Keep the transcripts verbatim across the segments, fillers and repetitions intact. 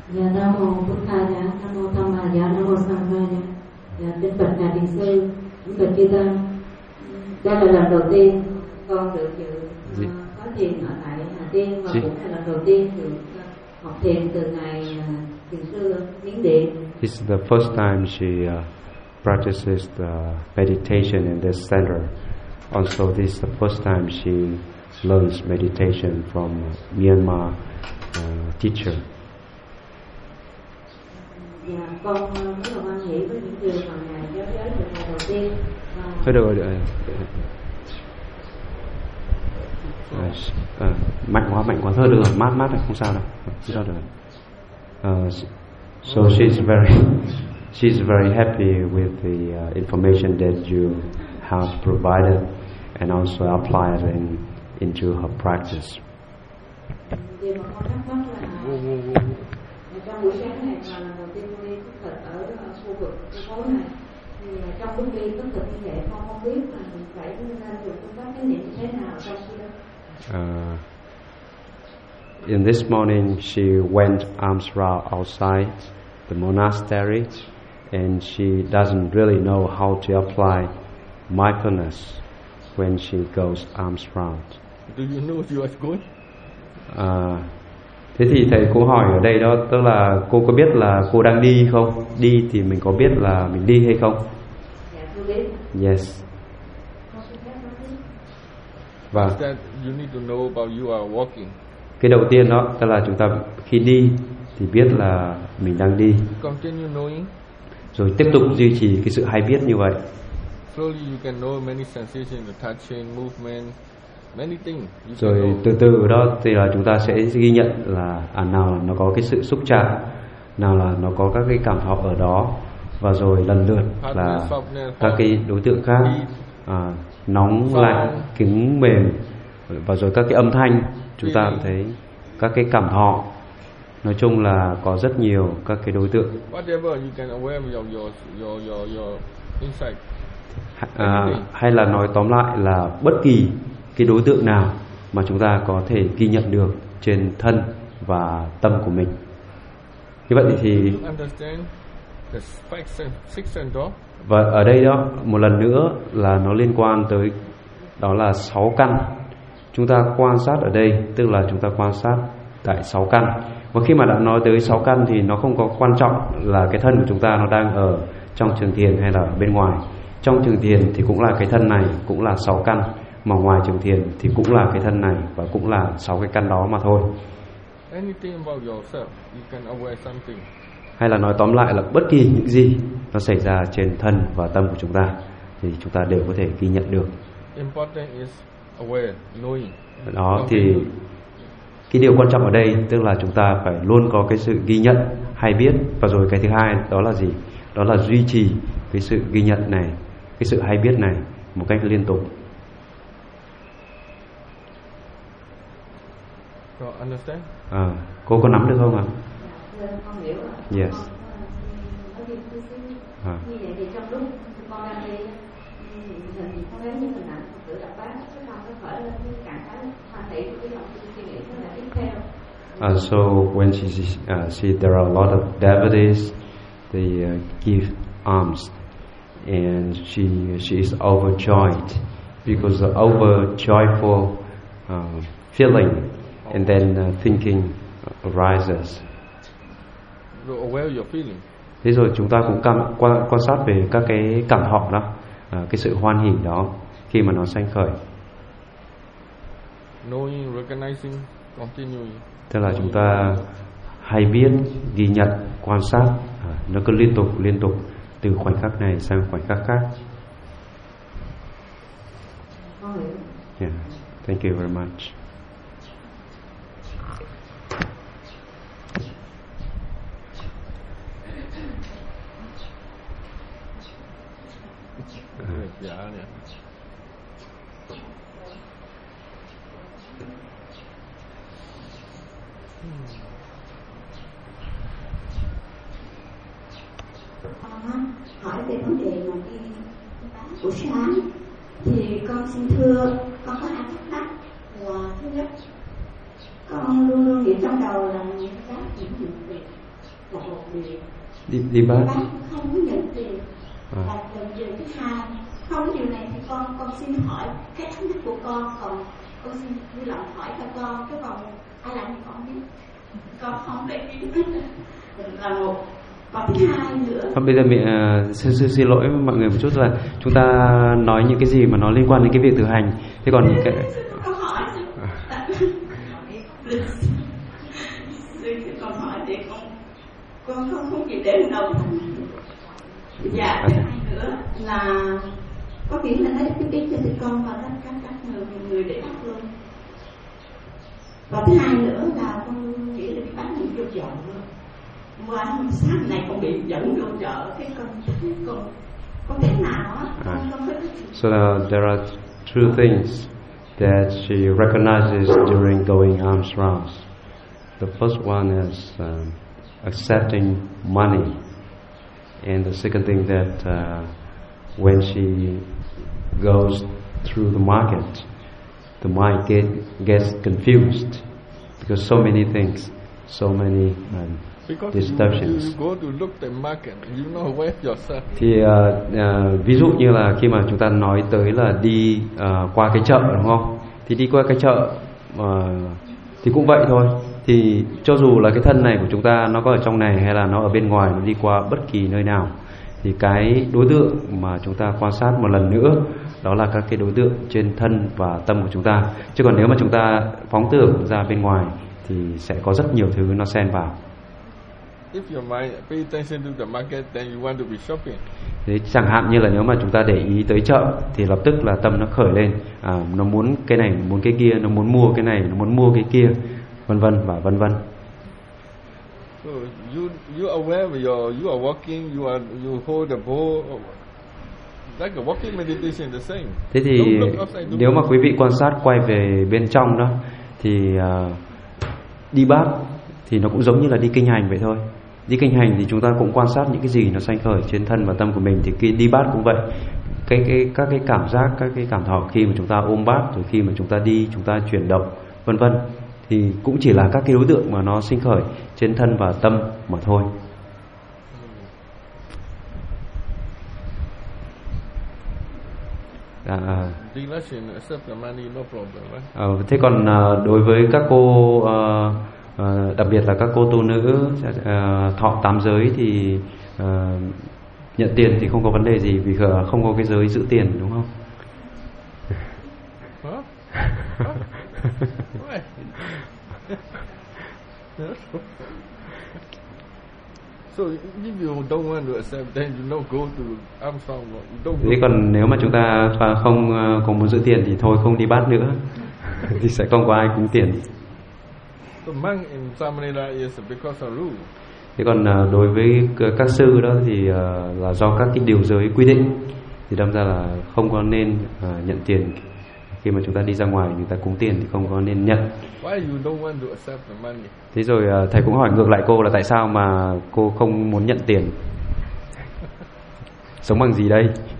Dạ, Nam mô Bụt Tha dạ, Nam mô Tham Ma dạ, Nam mô Sang Kha dạ. Dạ, kính bạch ngài thiền sư, kính bạch chư tăng. Đây là lần đầu tiên con được dự uh, có thiền ở tại Hà Tiên và cũng là lần đầu tiên được uh, học thiền từ ngài uh, thiền sư Miến Điện. This is the first time she uh, practices the meditation in this center. Also, this is the first time she learns meditation from a Myanmar uh, teacher. Dạ, con rất là hoan hỷ với những điều mà ngài giáo giới từ ngày đầu tiên. Thôi được rồi, được rồi. À, à, mạnh quá, mạnh quá, thôi được rồi, mát mát rồi, không sao đâu, không sao được. Uh, so she's very, she's very happy with the uh, information that you have provided and also applied in, into her practice. Điều mà con thắc mắc là trong buổi sáng này là lần đầu tiên con đi khất thực ở khu vực khu phố này, thì trong lúc đi khất thực như vậy con không biết là mình phải nên dùng phương pháp chánh niệm như thế nào trong khi đó. Uh, in this morning, she went arms round outside the monastery, and she doesn't really know how to apply mindfulness when she goes arms round. Do you know you are going? Uh, thế thì thầy cô hỏi ở đây đó, tức là cô có biết là cô đang đi không? Đi thì mình có biết là mình đi hay không? Dạ, tôi biết. Yes. Và you need to know about you are walking. Cái đầu tiên đó, tức là chúng ta khi đi thì biết là mình đang đi. Continue knowing. Rồi tiếp tục duy trì cái sự hay biết như vậy. Slowly you can know many sensations, the touching, movement, many things. Rồi từ từ đó thì là chúng ta sẽ ghi nhận là à, nào là nó có cái sự xúc chạm, nào là nó có các cái cảm thọ ở đó, và rồi lần lượt là các cái đối tượng khác, à, nóng lạnh, cứng mềm, và rồi các cái âm thanh chúng ta thấy các cái cảm thọ. Nói chung là có rất nhiều các cái đối tượng. À, hay là nói tóm lại là bất kỳ cái đối tượng nào mà chúng ta có thể ghi nhận được trên thân và tâm của mình. Như vậy thì và ở đây đó một lần nữa là nó liên quan tới đó là sáu căn. Chúng ta quan sát ở đây tức là chúng ta quan sát tại sáu căn. Và khi mà đã nói tới sáu căn thì nó không có quan trọng là cái thân của chúng ta nó đang ở trong trường thiền hay là ở bên ngoài. Trong trường thiền thì cũng là cái thân này, cũng là sáu căn, mà ngoài trường thiền thì cũng là cái thân này và cũng là sáu cái căn đó mà thôi. Hay là nói tóm lại là bất kỳ những gì nó xảy ra trên thân và tâm của chúng ta thì chúng ta đều có thể ghi nhận được. Đó thì cái điều quan trọng ở đây tức là chúng ta phải luôn có cái sự ghi nhận hay biết, và rồi cái thứ hai đó là gì? Đó là duy trì cái sự ghi nhận này, cái sự hay biết này một cách liên tục. À, cô có nắm được không ạ? Dạ, con hiểu rồi. Yes. À. Như vậy thì trong lúc con đang đi, hình con thấy như hình ảnh tự đọc bát, cái lòng nó khởi lên cái trạng thái hoan hỷ của cái lòng suy nghĩ nó là tiếp theo. Uh, so when she uh, see there are a lot of devotees, they uh, give alms, and she she is overjoyed because the over joyful uh, feeling, and then uh, thinking arises. Aware of your feeling. Thế rồi chúng ta cũng cảm, quan, quan sát về các cái cảm thọ đó, à, cái sự hoan hỉ đó khi mà nó sanh khởi. Knowing, recognizing, continuing. Tức là chúng ta hay biết, ghi nhận, quan sát, à, nó cứ liên tục liên tục từ khoảnh khắc này sang khoảnh khắc khác. Yeah, thank you very much. Dạ nè. Con hỏi về vấn đề mà đi bán buổi sáng thì con xin thưa con có hai thắc mắc. Là thứ nhất, con luôn luôn nghĩ trong đầu là những cái những việc là một điều. đi đi bát. Bác không có nhận tiền À. là điều thứ hai. Không, điều này thì con con xin hỏi cái thắc mắc của con, còn con xin vui lòng hỏi cho con, chứ còn ai làm thì con biết, con không để ý hết. Là một. Còn thứ hai nữa. Không, bây giờ mình uh, xin, xin, xin lỗi mọi người một chút là chúng ta nói những cái gì mà nó liên quan đến cái việc thực hành. Thế còn những cái Con hỏi con hỏi thì con con không không chỉ đến đâu. Dạ, thứ hai nữa là có nghĩa là nói cái ý cho tụi con và tất cả các người người để đáp luôn. Và thứ hai nữa là con nghĩ là bị bán những vô chợ. Mua ăn sáng này con bị dẫn vô chợ cái con con con thế nào á, con không biết. So uh, there are two things that she recognizes during going alms rounds. The first one is um, accepting money, and the second thing that uh, when she goes through the market, the mind get, gets confused because so many things, so many um, Because distortions. you, you go to look the market, you know where yourself. Thì uh, uh, ví dụ như là khi mà chúng ta nói tới là đi uh, qua cái chợ, đúng không? Thì đi qua cái chợ uh, thì cũng vậy thôi. Thì cho dù là cái thân này của chúng ta nó có ở trong này hay là nó ở bên ngoài, nó đi qua bất kỳ nơi nào, thì cái đối tượng mà chúng ta quan sát một lần nữa đó là các cái đối tượng trên thân và tâm của chúng ta. Chứ còn nếu mà chúng ta phóng tưởng ra bên ngoài thì sẽ có rất nhiều thứ nó xen vào. If your mind pay attention to the market, then you want to be shopping. Thế chẳng hạn như là nếu mà chúng ta để ý tới chợ thì lập tức là tâm nó khởi lên, à, nó muốn cái này, muốn cái kia, nó muốn mua cái này, nó muốn mua cái kia, vân vân và vân vân. So you you aware of your you are walking, you are you hold the bowl, like a walking meditation the same. Thế thì Don't look upside down. nếu mà quý vị quan sát quay về bên trong đó thì uh, đi bát thì nó cũng giống như là đi kinh hành vậy thôi. Đi kinh hành thì chúng ta cũng quan sát những cái gì nó sanh khởi trên thân và tâm của mình, thì khi đi bát cũng vậy. Cái cái các cái cảm giác, các cái cảm thọ khi mà chúng ta ôm bát, rồi khi mà chúng ta đi, chúng ta chuyển động, vân vân, thì cũng chỉ là các cái đối tượng mà nó sinh khởi trên thân và tâm mà thôi. À, Dilation, accept the money, no problem, right? à, thế còn uh, đối với các cô uh, uh, đặc biệt là các cô tu nữ uh, thọ tám giới thì uh, nhận tiền thì không có vấn đề gì, vì không có cái giới giữ tiền, đúng không? Huh? Huh? Why? So if you don't want to accept, then you don't go to Armstrong. You don't. Thế còn nếu mà chúng ta không không muốn giữ tiền thì thôi không đi bát nữa, thì sẽ không có ai cúng tiền. The monk in Samanera is because of rule. Thế còn đối với các sư đó thì là do các cái điều giới quy định, thì đâm ra là không có nên nhận tiền. Khi mà chúng ta đi ra ngoài người ta cúng tiền thì không có nên nhận. Why you don't want to accept the money? Thế rồi thầy cũng hỏi ngược lại cô là tại sao mà cô không muốn nhận tiền? Sống bằng gì đây?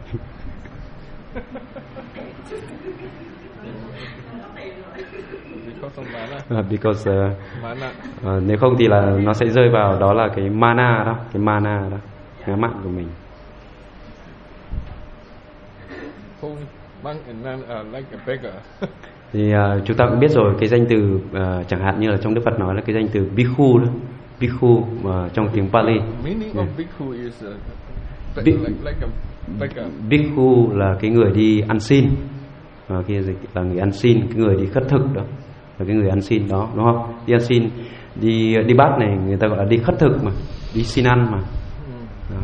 Because of mana. Uh, because uh, Mana. uh, nếu không thì là nó sẽ rơi vào đó là cái mana đó, cái mana đó, ngã mạn của mình. Both monk and nun are like a beggar. Thì uh, chúng ta cũng biết rồi, cái danh từ uh, chẳng hạn như là trong Đức Phật nói là cái danh từ bhikkhu đó, bhikkhu uh, trong tiếng Pali. Meaning of Yeah. bhikkhu is uh, be- Bi- like, like a beggar. Bhikkhu là cái người đi ăn xin, uh, kia dịch là người ăn xin, cái người đi khất thực đó, là cái người ăn xin đó, đúng không? Đi ăn xin, đi đi bát này người ta gọi là đi khất thực mà, đi xin ăn mà. Đó.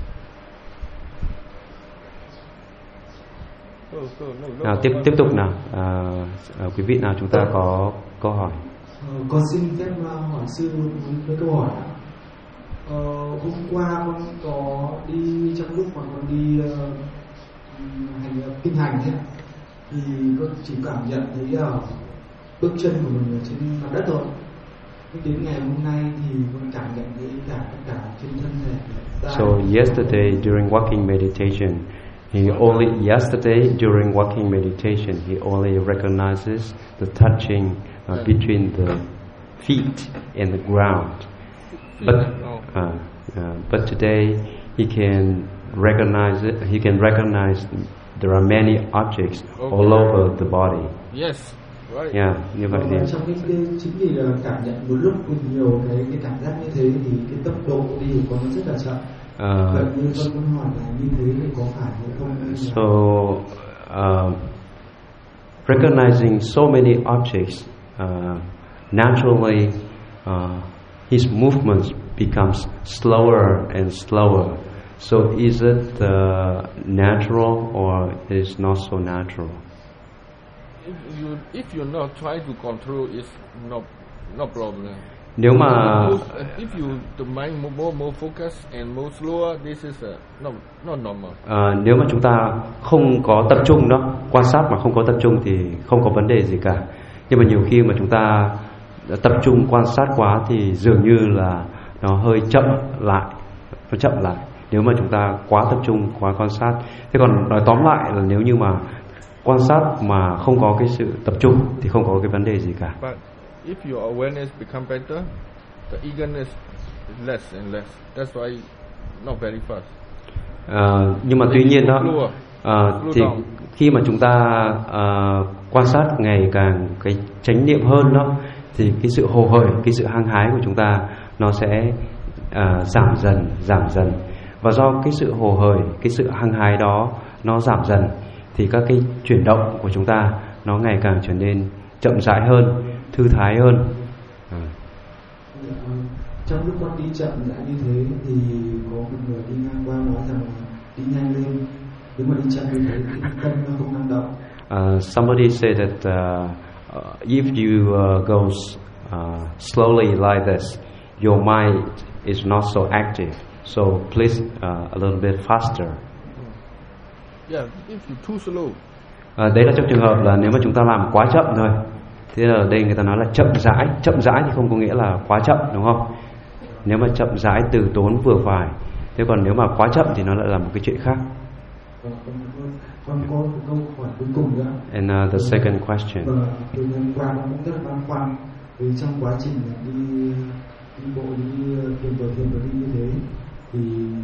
So, so, no, no, Nào tiếp tiếp tục nào, à, à, quý vị nào chúng ta có câu hỏi. Ờ, con xin phép hỏi sư với câu hỏi. Ờ, hôm qua con có đi trong lúc mà con đi uh, hành kinh hành ấy, thì con chỉ cảm nhận thấy uh, bước chân của mình ở trên mặt đất thôi. Đến ngày hôm nay thì con cảm nhận thấy cả tất cả trên thân thể. So yesterday during walking meditation, he only yesterday during walking meditation he only recognizes the touching uh, between the feet and the ground. But uh, uh, but today he can recognize it, he can recognize there are many objects Okay. all over the body. Yes, right. Yeah, như vậy thì Trong cái, cái chính vì là cảm nhận một lúc với nhiều cái cái cảm giác như thế thì cái tốc độ đi của nó rất là chậm. uh, Vậy như tôi muốn hỏi là như thế thì có phải hay không? Hay là- so uh, recognizing so many objects uh, naturally uh, his movements becomes slower and slower. So is it uh, natural or is not so natural? If you if you're not trying to control, it's no no problem. Nếu mà Most- if you the mind more more, more focused and more slower, this is a, no not normal. à, nếu mà chúng ta không có tập trung đó, quan sát mà không có tập trung thì không có vấn đề gì cả. Nhưng mà nhiều khi mà chúng ta tập trung quan sát quá thì dường như là nó hơi chậm lại, nó chậm lại. Nếu mà chúng ta quá tập trung, quá quan sát. Thế còn nói tóm lại là nếu như mà quan sát mà không có cái sự tập trung thì không có cái vấn đề gì cả. But if your awareness become better, the eagerness is less and less. That's why not very fast. À, nhưng mà tuy nhiên đó, Slower. à, thì Slow down. khi mà chúng ta à, quan sát ngày càng cái chánh niệm hơn đó, thì cái sự hồ hởi, cái sự hăng hái của chúng ta nó sẽ à, giảm dần, giảm dần. Và do cái sự hồ hởi, cái sự hăng hái đó nó giảm dần thì các cái chuyển động của chúng ta nó ngày càng trở nên chậm rãi hơn, thư thái hơn. À. Dạ, trong lúc con đi chậm lại như thế thì có một người đi ngang qua nói rằng là đi nhanh lên, nếu mà đi chậm như thế thì cân nó không năng động. Uh, somebody said that uh, uh, if you uh, go uh, slowly like this, your mind is not so active. So please uh, a little bit faster. Yeah, if you too slow, Uh, đấy là trong trường hợp là nếu mà chúng ta làm quá chậm thôi. Thế là ở đây người ta nói là chậm rãi. Chậm rãi thì không có nghĩa là quá chậm, đúng không? Nếu mà chậm rãi từ tốn vừa phải. Thế còn nếu mà quá chậm thì nó lại là một cái chuyện khác. Và con, con có một câu hỏi cuối cùng nữa. And uh, the second question. Và từ hôm qua con cũng rất là băn khoăn vì trong quá trình đi đi bộ đi thiền vừa thiền vừa đi như thế thì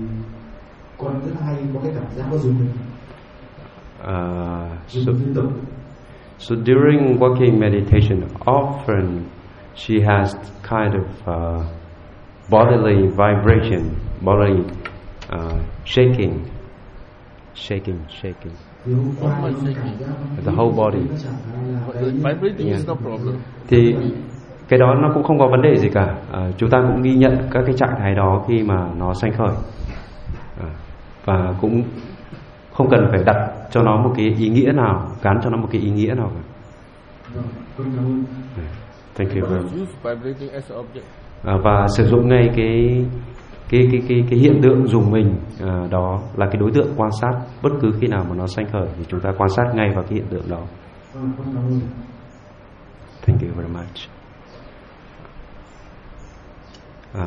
con rất hay có cái cảm giác có dùng mình Uh, dùng so, liên tục. So during walking meditation, often she has kind of uh, bodily vibration, bodily uh, shaking, shaking, shaking. Thì hôm qua con cảm giác The whole body. nó chẳng phải là but cái the vibrating is Yeah. no problem. Thì cái đó nó cũng không có vấn đề gì cả. À, chúng ta cũng ghi nhận các cái trạng thái đó khi mà nó sanh khởi, à, và cũng không cần phải đặt cho nó một cái ý nghĩa nào, gắn cho nó một cái ý nghĩa nào cả. Vâng, con cảm ơn. Thank you very much. Use vibrating as an object. À, và sử dụng ngay cái cái cái cái cái hiện tượng dùng mình à, đó là cái đối tượng quan sát. Bất cứ khi nào mà nó sanh khởi thì chúng ta quan sát ngay vào cái hiện tượng đó. Vâng, con cảm ơn. Thank you very much. À,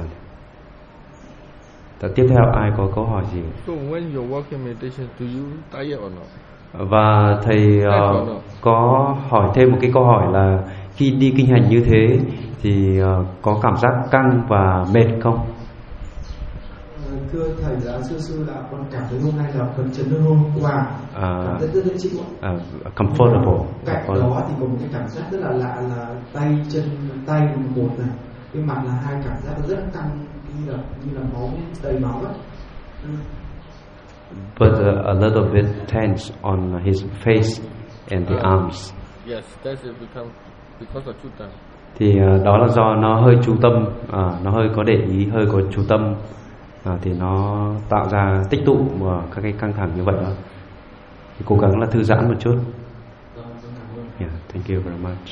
và tiếp theo ai có câu hỏi gì? So when you're walking meditation, do you tired or not? Và thầy uh, có hỏi thêm một cái câu hỏi là khi đi kinh hành như thế thì uh, có cảm giác căng và mệt không? Ờ, thưa thầy, giá sư sư là con cảm thấy hôm nay là phấn chấn hơn hôm qua, À, cảm thấy rất dễ chịu ạ. uh, comfortable. Cạnh đó thì có một cái cảm giác rất là lạ là tay chân tay là một này, cái mặt là hai cảm giác rất căng như là như là máu đầy máu ấy. Ừ. But uh, a little bit tense on his face and the arms. Yes, that's it become because of chuta. Thì uh, đó là do nó hơi chú tâm, uh, nó hơi có để ý, hơi có chú tâm, uh, thì nó tạo ra tích tụ uh, các cái căng thẳng như vậy đó. Thì cố gắng là thư giãn một chút. Vâng, vâng, cảm ơn. Yeah, thank you very much.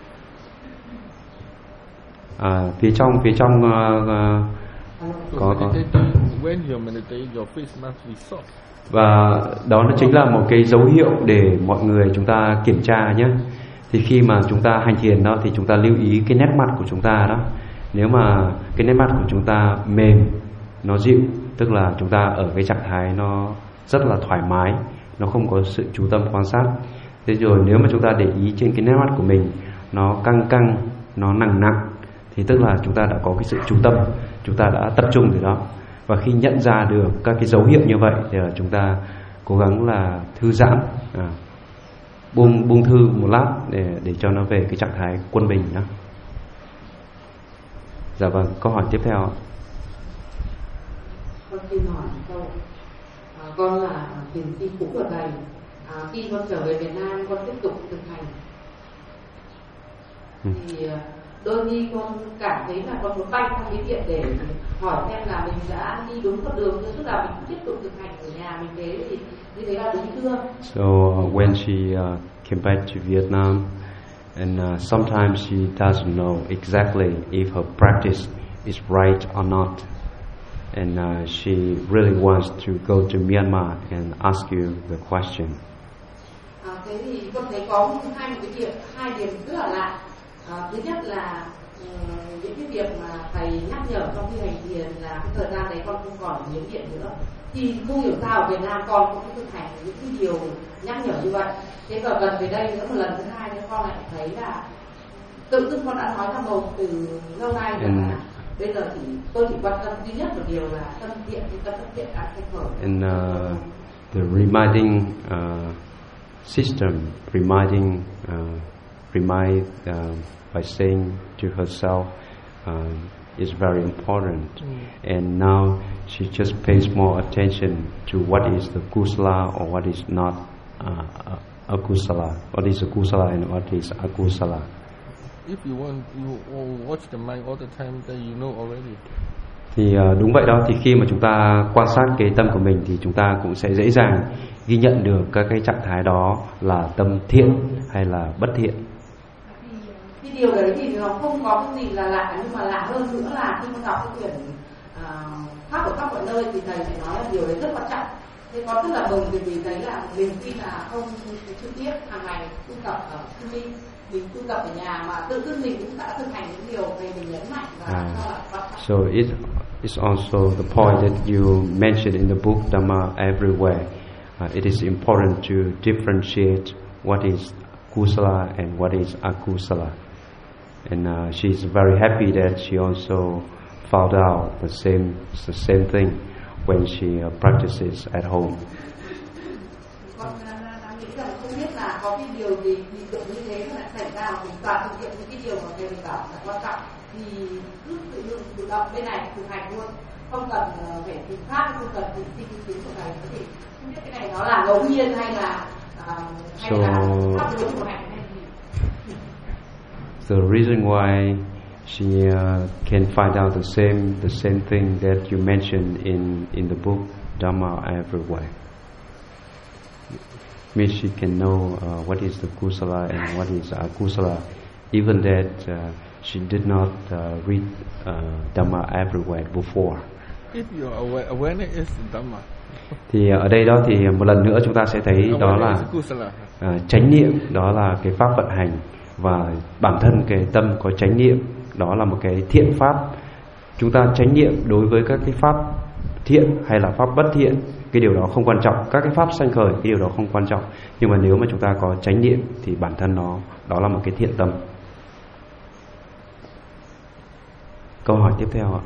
À, phía trong phía trong uh, uh, So có có meditating, when you meditate, your face must be soft. và đó nó chính là một cái dấu hiệu để mọi người chúng ta kiểm tra nhé. Thì khi mà chúng ta hành thiền đó thì chúng ta lưu ý cái nét mặt của chúng ta đó. Nếu mà cái nét mặt của chúng ta mềm, nó dịu, tức là chúng ta ở cái trạng thái nó rất là thoải mái, nó không có sự chú tâm quan sát. Thế rồi nếu mà chúng ta để ý trên cái nét mặt của mình nó căng căng, nó nặng nặng thì tức là chúng ta đã có cái sự chú tâm, chúng ta đã tập trung rồi đó. Và khi nhận ra được các cái dấu hiệu như vậy thì chúng ta cố gắng là thư giãn, à, buông buông thư một lát để để cho nó về cái trạng thái quân bình đó. Dạ vâng, câu hỏi tiếp theo. Con xin hỏi câu, à, con là thiền sinh cũ của thầy. À, khi con trở về Việt Nam, con tiếp tục thực hành. Ừ. Thì đôi khi con cảm thấy là con muốn bay sang cái viện để hỏi xem là mình đã đi đúng con đường, tức là mình tiếp tục thực hành ở nhà mình thế thì như thế là đúng chưa? So uh, when she uh, came back to Vietnam, and uh, sometimes she doesn't know exactly if her practice is right or not, and uh, she really wants to go to Myanmar and ask you the question. À, thế thì con thấy có hai một cái việc, hai điểm rất là lạ. À, thứ nhất là uh, những cái việc mà thầy nhắc nhở trong khi hành thiền là cái thời gian đấy con không còn nhiễm điện nữa, thì không hiểu sao ở Việt Nam con cũng thực hành những cái điều nhắc nhở như vậy. Thế và gần về đây nữa một lần thứ hai nữa con lại thấy là tự dưng con đã nói ra mồm từ lâu nay rồi là bây giờ chỉ tôi chỉ quan tâm duy nhất một điều là tâm thiện, cái tâm thiện đã thành khởi. And uh, the reminding uh, system, reminding, uh, remind uh, by saying to herself uh, is very important. Mm. And now she just pays more attention to what is the kusala or what is not uh, akusala. What is a kusala and what is akusala. If you want, you watch the mind all the time, then you know already. Thì uh, đúng vậy đó, thì khi mà chúng ta quan sát cái tâm của mình thì chúng ta cũng sẽ dễ dàng ghi nhận được các cái trạng thái đó là tâm thiện hay là bất thiện. Cái điều đấy thì nó không có cái gì là lạ, nhưng mà lạ hơn nữa là khi con đọc cái quyển uh, pháp ở khắp mọi nơi thì thầy phải nói là điều đấy rất quan trọng. Thế con rất là mừng vì thấy là mình tuy là không trực tiếp hàng ngày tu tập ở tu đi, mình tu tập ở nhà mà tự dưng mình cũng đã thực hành những điều này mình nhấn mạnh và à, cho là quan trọng. So it is also the point that you mentioned in the book Dhamma Everywhere. Uh, it is important to differentiate what is kusala and what is akusala. And uh, she's very happy that she also found out the same the same thing when she uh, practices at home. Con nghĩ rằng không biết là có cái điều gì hiện tượng như thế nó lại xảy ra, mình toàn thực hiện những cái điều mà thầy mình bảo là quan trọng thì cứ tự động tự động bên này thực hành luôn, không cần phải tìm pháp, không cần tìm xin ý kiến của thầy. Có thể không biết cái này nó là ngẫu nhiên hay là uh, hay so, là pháp luật của hành hay gì. The reason why she uh, can find out the same the same thing that you mentioned in in the book Dhamma Everywhere. Means she can know uh, what is the kusala and what is akusala, even that uh, she did not uh, read uh, Dhamma Everywhere before. If your aware, awareness is Dhamma. Thì ở đây đó thì một lần nữa chúng ta sẽ thấy đó là uh, chánh niệm, đó là cái pháp vận hành, và bản thân cái tâm có chánh niệm đó là một cái thiện pháp. Chúng ta chánh niệm đối với các cái pháp thiện hay là pháp bất thiện, cái điều đó không quan trọng. Các cái pháp sanh khởi, cái điều đó không quan trọng. Nhưng mà nếu mà chúng ta có chánh niệm thì bản thân nó đó là một cái thiện tâm. Câu hỏi tiếp theo ạ.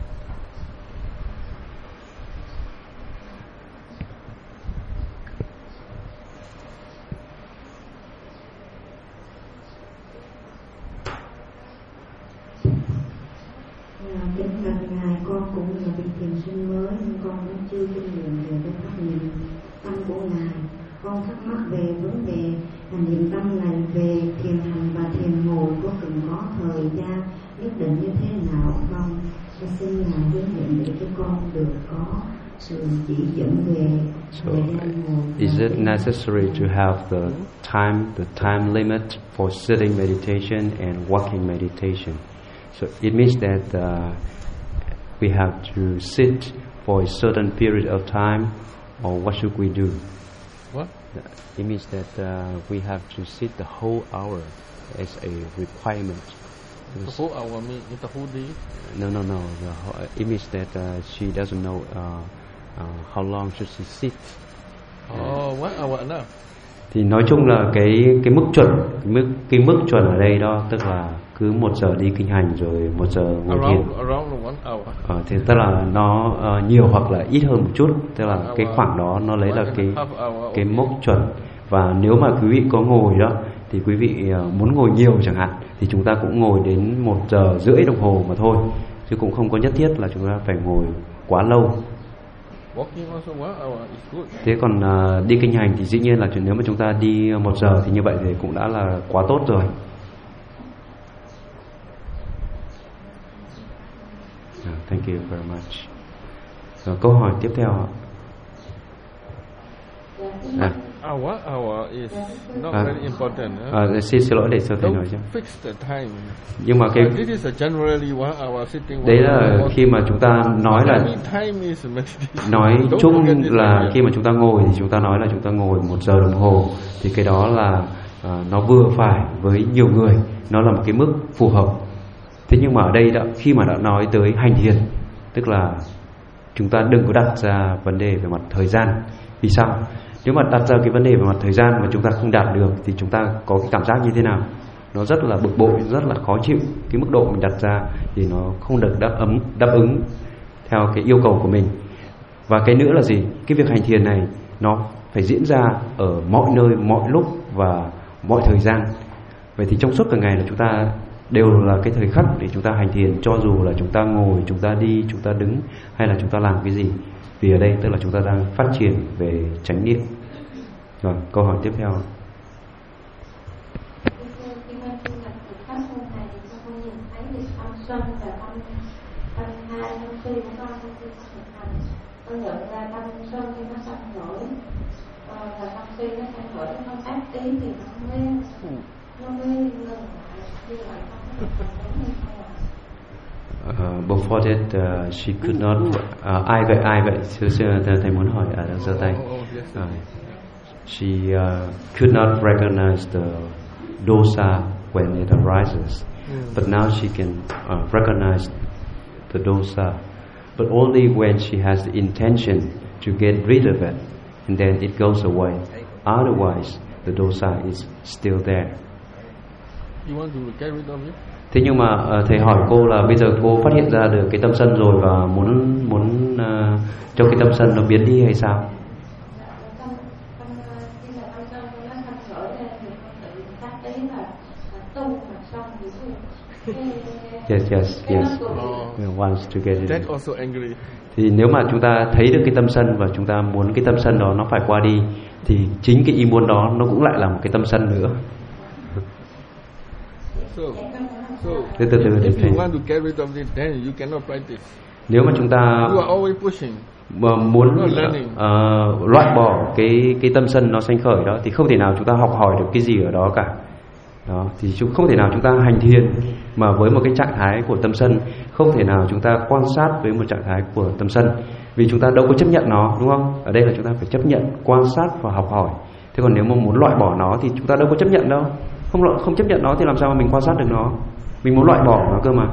Kính bạch ngài, con cũng là vị thiền sinh mới nhưng con vẫn chưa kinh nghiệm về cái pháp niệm tâm của ngài. Con thắc mắc về vấn đề hành niệm tâm này, về thiền hành và thiền ngồi có cần có thời gian nhất định như thế nào không? Con xin ngài hướng dẫn để cho con được có sự chỉ dẫn về thời gian ngồi. Is it necessary to have the time, the time limit for sitting meditation and walking meditation? So it means that uh, we have to sit for a certain period of time, or what should we do? What? It means that uh, we have to sit the whole hour as a requirement. The whole hour means the whole day? No, no, no. The whole, it means that uh, she doesn't know uh, uh, how long should she sit. Oh, one hour enough. Thì nói chung là cái cái mức chuẩn, cái mức cái mức chuẩn ở đây đó tức là cứ một giờ đi kinh hành rồi một giờ ngồi thiền. Around, around one hour. Ờ, thì tức là nó uh, nhiều hoặc là ít hơn một chút, tức là cái khoảng đó nó lấy là cái cái mốc chuẩn. Và nếu mà quý vị có ngồi đó thì quý vị uh, muốn ngồi nhiều chẳng hạn thì chúng ta cũng ngồi đến một giờ rưỡi đồng hồ mà thôi, chứ cũng không có nhất thiết là chúng ta phải ngồi quá lâu. Thế còn uh, đi kinh hành thì dĩ nhiên là nếu mà chúng ta đi một giờ thì như vậy thì cũng đã là quá tốt rồi. Yeah, thank you very much. Rồi, câu hỏi tiếp theo ạ. À. Hour, hour is not à, very important. Huh? À, xin xin lỗi để cho thầy nói chứ. Fix the time. Nhưng mà cái this is a generally one hour sitting. Đấy là khi mà chúng ta nói là nói chung là khi mà chúng ta ngồi thì chúng ta nói là chúng ta ngồi một giờ đồng hồ thì cái đó là à, nó vừa phải với nhiều người, nó là một cái mức phù hợp. Thế nhưng mà ở đây đã, khi mà đã nói tới hành thiền, tức là chúng ta đừng có đặt ra vấn đề về mặt thời gian. Vì sao? Nếu mà đặt ra cái vấn đề về mặt thời gian mà chúng ta không đạt được thì chúng ta có cái cảm giác như thế nào? Nó rất là bực bội, rất là khó chịu. Cái mức độ mình đặt ra thì nó không được đáp ứng, đáp ứng theo cái yêu cầu của mình. Và cái nữa là gì? Cái việc hành thiền này nó phải diễn ra ở mọi nơi, mọi lúc và mọi thời gian. Vậy thì trong suốt cả ngày là chúng ta đều là cái thời khắc để chúng ta hành thiền, cho dù là chúng ta ngồi, chúng ta đi, chúng ta đứng hay là chúng ta làm cái gì. Vì ở đây tức là chúng ta đang phát triển về chánh niệm. Rồi, câu hỏi tiếp theo. Tôi nhận ra tâm sân khi nó sanh nổi và tâm si nó sanh nổi nó không ác ý thì nó mới nó mới ngừng lại như vậy Uh, before that uh, she could not uh, ai vậy ai vậy sư sư thầy muốn hỏi ở đâu giơ tay. Uh, she uh, could not recognize the dosa when it arises, but now she can uh, recognize the dosa, but only when she has the intention to get rid of it, and then it goes away. Otherwise, the dosa is still there. You want to get rid of it? Thế nhưng mà uh, thầy hỏi cô là bây giờ cô phát hiện ra được cái tâm sân rồi và muốn muốn uh, cho cái tâm sân nó biến đi hay sao? Yes, yes, yes. We want to get it. That also angry. Thì nếu mà chúng ta thấy được cái tâm sân và chúng ta muốn cái tâm sân đó nó phải qua đi thì chính cái ý muốn đó nó cũng lại là một cái tâm sân nữa. So, so từ từ từ if you want to get rid of it, then you cannot practice. Nếu mà chúng ta you are always pushing. mà muốn uh, loại bỏ cái cái tâm sân nó sanh khởi đó thì không thể nào chúng ta học hỏi được cái gì ở đó cả. Đó thì chúng không thể nào chúng ta hành thiền mà với một cái trạng thái của tâm sân, không thể nào chúng ta quan sát với một trạng thái của tâm sân, vì chúng ta đâu có chấp nhận nó, đúng không? Ở đây là chúng ta phải chấp nhận, quan sát và học hỏi. Thế còn nếu mà muốn loại bỏ nó thì chúng ta đâu có chấp nhận đâu. Không không chấp nhận nó thì làm sao mà mình quan sát được nó? Mình muốn loại bỏ nó cơ mà.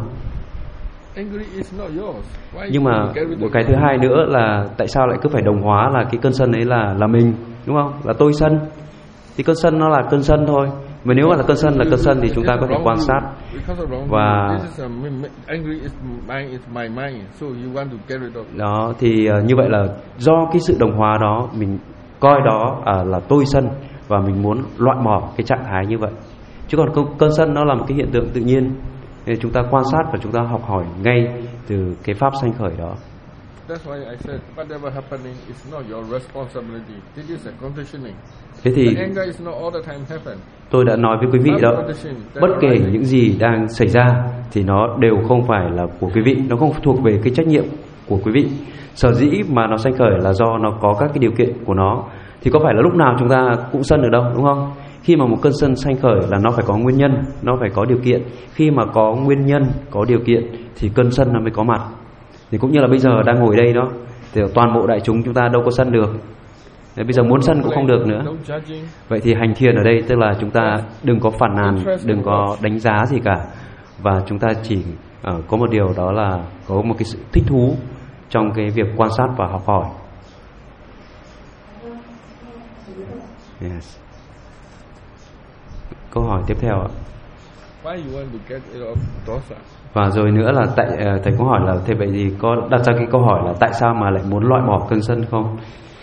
Nhưng mà một cái thứ hai nữa là tại sao lại cứ phải đồng hóa là cái cơn sân ấy là là mình, đúng không? Là tôi sân. Thì cơn sân nó là cơn sân thôi. Mà nếu mà là cơn sân là cơn sân thì chúng ta có thể quan sát. Và đó thì uh, như vậy là do cái sự đồng hóa đó mình coi đó à, là tôi sân và mình muốn loại bỏ cái trạng thái như vậy. Chứ còn cơn sân nó là một cái hiện tượng tự nhiên. Nên chúng ta quan sát và chúng ta học hỏi ngay từ cái pháp sanh khởi đó. That's why I said whatever happening is not your responsibility. This is a conditioning. Thế thì the anger is not all the time happen. Tôi đã nói với quý vị đó, bất kể những gì đang xảy ra thì nó đều không phải là của quý vị, nó không thuộc về cái trách nhiệm của quý vị. Sở dĩ mà nó sanh khởi là do nó có các cái điều kiện của nó. Thì có phải là lúc nào chúng ta cũng sân được đâu, đúng không? Khi mà một cơn sân sanh khởi là nó phải có nguyên nhân, nó phải có điều kiện. Khi mà có nguyên nhân, có điều kiện thì cơn sân nó mới có mặt. Thì cũng như là bây giờ đang ngồi đây đó, thì toàn bộ đại chúng chúng ta đâu có sân được. Đấy, bây giờ muốn sân cũng không được nữa. Vậy thì hành thiền ở đây tức là chúng ta đừng có phản nàn, đừng có đánh giá gì cả, và chúng ta chỉ uh, có một điều đó là có một cái sự thích thú trong cái việc quan sát và học hỏi. Yes. Câu hỏi tiếp theo ạ. Why you want to get rid of dosa? Và rồi nữa là tại uh, thầy có hỏi là thế vậy thì có đặt ra cái câu hỏi là tại sao mà lại muốn loại bỏ cơn sân không?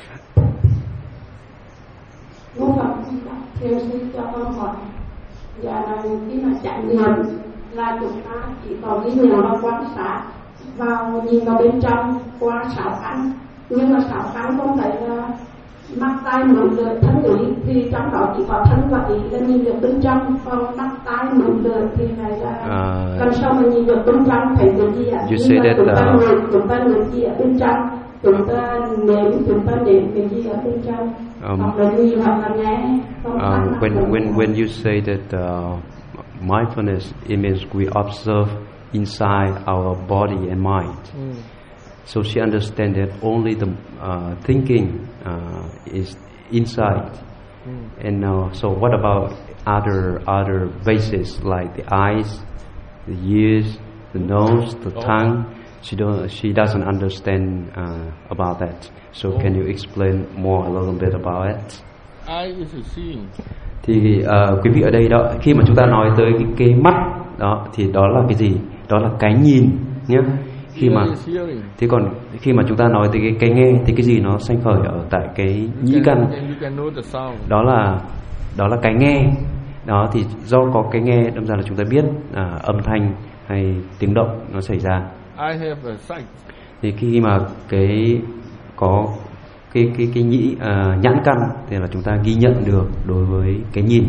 Ngô Phật thiêu sinh cho con hỏi, và là khi mà chánh niệm là chúng ta chỉ có cái điều là quan sát vào, nhìn vào bên trong qua sáu căn, nhưng mà sáu căn không phải là mắt tai mũi lưỡi thân ý, thì trong đó chỉ có thân và ý là nhìn được bên trong, còn mắt tai mũi lưỡi thì này là uh, làm sao mà nhìn được bên trong, thấy được gì ạ? Nhưng mà chúng ta ngồi, chúng ta ngồi gì ở bên trong, chúng ta nếm, chúng ta nếm cái gì ở bên trong, um, hoặc là nhìn hoặc là nghe. Um, when when when you say that uh, mindfulness, it means we observe inside our body and mind. Mm. So she understands that only the uh, thinking uh, is inside. Mm. And uh, so what about other other bases like the eyes, the ears, the nose, the oh. tongue? She don't. She doesn't understand uh, about that. So oh. can you explain more a little bit about it? Eye is seeing. Thì uh, quý vị ở đây đó, khi mà chúng ta nói tới cái, cái mắt đó thì đó là cái gì? Đó là cái nhìn nhé. Khi mà thì còn khi mà chúng ta nói tới cái cái nghe thì cái gì nó sanh khởi ở tại cái nhĩ căn? Đó là đó là cái nghe. Đó thì do có cái nghe đâm ra là chúng ta biết à, âm thanh hay tiếng động nó xảy ra. I have a sight. Thì khi mà cái có cái cái cái nhĩ uh, nhãn căn thì là chúng ta ghi nhận được đối với cái nhìn.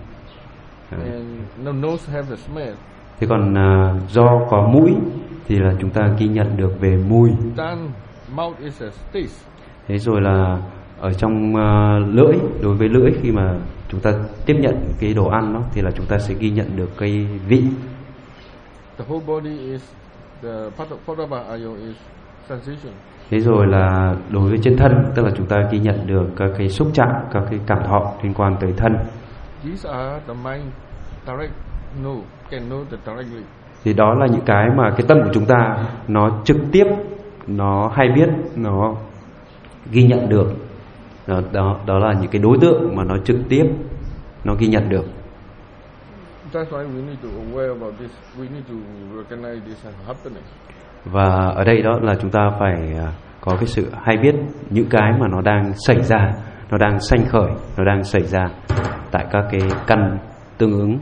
À. No nose have a smell. Thế còn uh, do có mũi thì là chúng ta ghi nhận được về mùi. Then mouth is a taste. Thế rồi là ở trong uh, lưỡi, đối với lưỡi khi mà chúng ta tiếp nhận cái đồ ăn đó thì là chúng ta sẽ ghi nhận được cái vị. The whole body is the part of Phataba Ayo is sensation. Thế rồi là đối với trên thân, tức là chúng ta ghi nhận được các cái xúc chạm, các cái cảm thọ liên quan tới thân. These are the mind direct know, can know the directly. Thì đó là những cái mà cái tâm của chúng ta nó trực tiếp, nó hay biết, nó ghi nhận được. Đó, đó, đó là những cái đối tượng mà nó trực tiếp nó ghi nhận được. That's why we need to aware about this. We need to recognize this as happening. Và ở đây đó là chúng ta phải có cái sự hay biết những cái mà nó đang xảy ra, nó đang sanh khởi, nó đang xảy ra tại các cái căn tương ứng.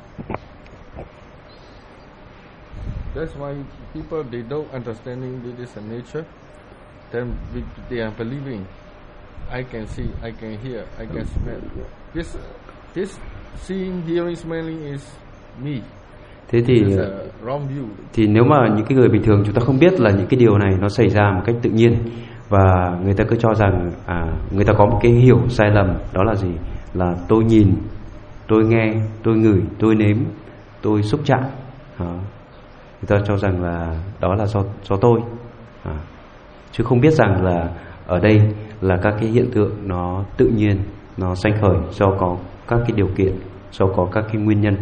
That's why people they don't understanding this is a nature. Then they are believing I can see, I can hear, I can smell. This this seeing, hearing, smelling is me. Thế thì thì nếu mà những cái người bình thường chúng ta không biết là những cái điều này nó xảy ra một cách tự nhiên, và người ta cứ cho rằng à, người ta có một cái hiểu sai lầm, đó là gì? Là tôi nhìn, tôi nghe, tôi ngửi, tôi nếm, tôi xúc chạm. À, người ta cho rằng là đó là do do tôi, à, chứ không biết rằng là ở đây là các cái hiện tượng nó tự nhiên, nó sanh khởi do có các cái điều kiện, do có các cái nguyên nhân.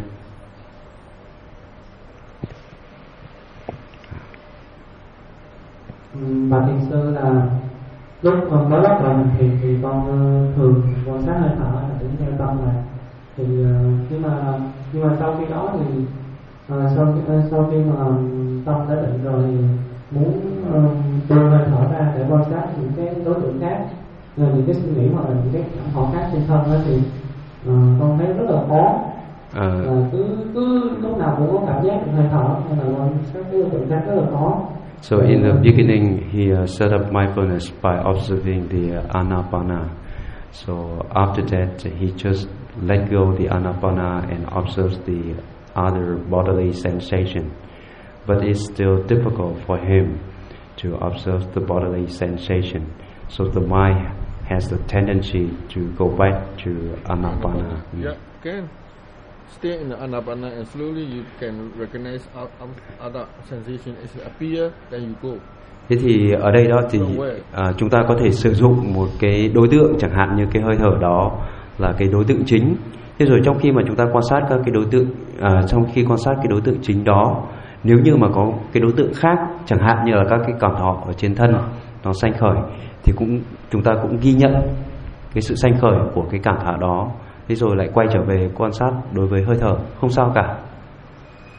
Bà thiền sư là lúc con mới bắt đầu mình thiền thì con thường quan sát hơi thở là đứng theo tâm này, thì nhưng mà nhưng mà sau khi đó thì uh, sau khi uh, sau khi mà tâm đã định rồi thì muốn uh, đưa hơi thở ra để quan sát những cái đối tượng khác, là những cái suy nghĩ hoặc là những cái cảm thọ khác trên thân đó, thì uh, con thấy rất là khó. À. Uh, cứ cứ lúc nào cũng có cảm giác được hơi thở, nên là quan sát cái đối tượng khác rất là khó. So in the beginning, he uh, set up mindfulness by observing the uh, Anapana. So after that, he just let go the Anapana and observes the other bodily sensation. But it's still difficult for him to observe the bodily sensation. So the mind has the tendency to go back to Anapana. Yeah, okay. Stay in the Anapana and slowly you can recognize other sensation as it appear, then you go. Thế thì ở đây đó thì à, chúng ta có thể sử dụng một cái đối tượng, chẳng hạn như cái hơi thở đó là cái đối tượng chính. Thế rồi trong khi mà chúng ta quan sát các cái đối tượng, à, trong khi quan sát cái đối tượng chính đó, nếu như mà có cái đối tượng khác, chẳng hạn như là các cái cảm thọ ở trên thân nó sanh khởi, thì cũng chúng ta cũng ghi nhận cái sự sanh khởi của cái cảm thọ đó. Thế rồi lại quay trở về quan sát đối với hơi thở, không sao cả.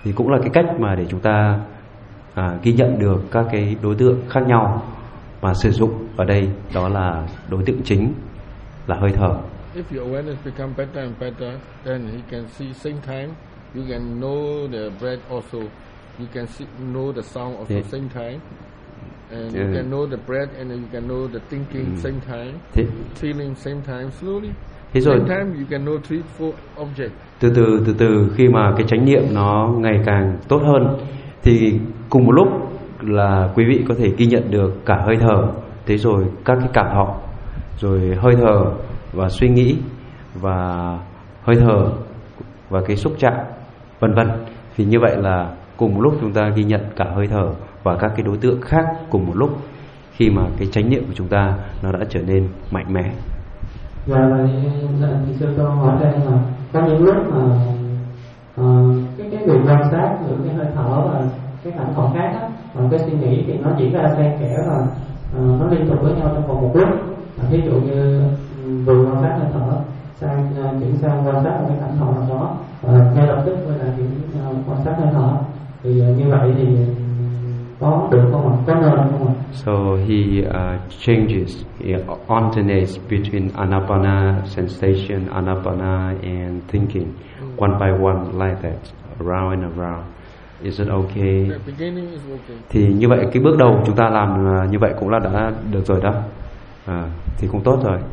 thì cũng là cái cách mà để chúng ta à, ghi nhận được các cái đối tượng khác nhau mà sử dụng ở đây, đó là đối tượng chính là hơi thở. If your awareness become better and better, then you can see same time. You can know the breath also. You can see, know the sound also Yeah. same time. And Yeah. you can know the breath and you can know the thinking Mm. same time. Thế, Feeling same time slowly. thế rồi Same time you can know three, four objects. từ từ từ từ khi mà cái chánh niệm nó ngày càng tốt hơn thì cùng một lúc là quý vị có thể ghi nhận được cả hơi thở, thế rồi các cái cảm thọ, rồi hơi thở và suy nghĩ và hơi thở và cái xúc chạm vân vân. Thì như vậy là cùng một lúc chúng ta ghi nhận cả hơi thở và các cái đối tượng khác cùng một lúc, khi mà cái chánh niệm của chúng ta nó đã trở nên mạnh mẽ. Và thì sư tôi hỏi đây là có những lúc mà uh, cái cái việc quan sát giữa cái hơi thở và cái cảm thọ khác á, và cái suy nghĩ thì nó diễn ra xen kẽ và uh, nó liên tục với nhau trong cùng một lúc. Ví dụ như um, vừa quan sát hơi thở sang uh, chuyển sang quan sát một cái cảm thọ nào đó và ngay lập tức quay lại chuyển uh, quan sát hơi thở, thì uh, như vậy thì có được không ạ? Có nên không ạ? So he uh, changes, he alternates between anapana sensation, anapana and thinking, one by one like that, around and around. Is it okay? The beginning is okay. Thì như vậy cái bước đầu chúng ta làm như vậy cũng là đã được rồi đó, à, thì cũng tốt rồi.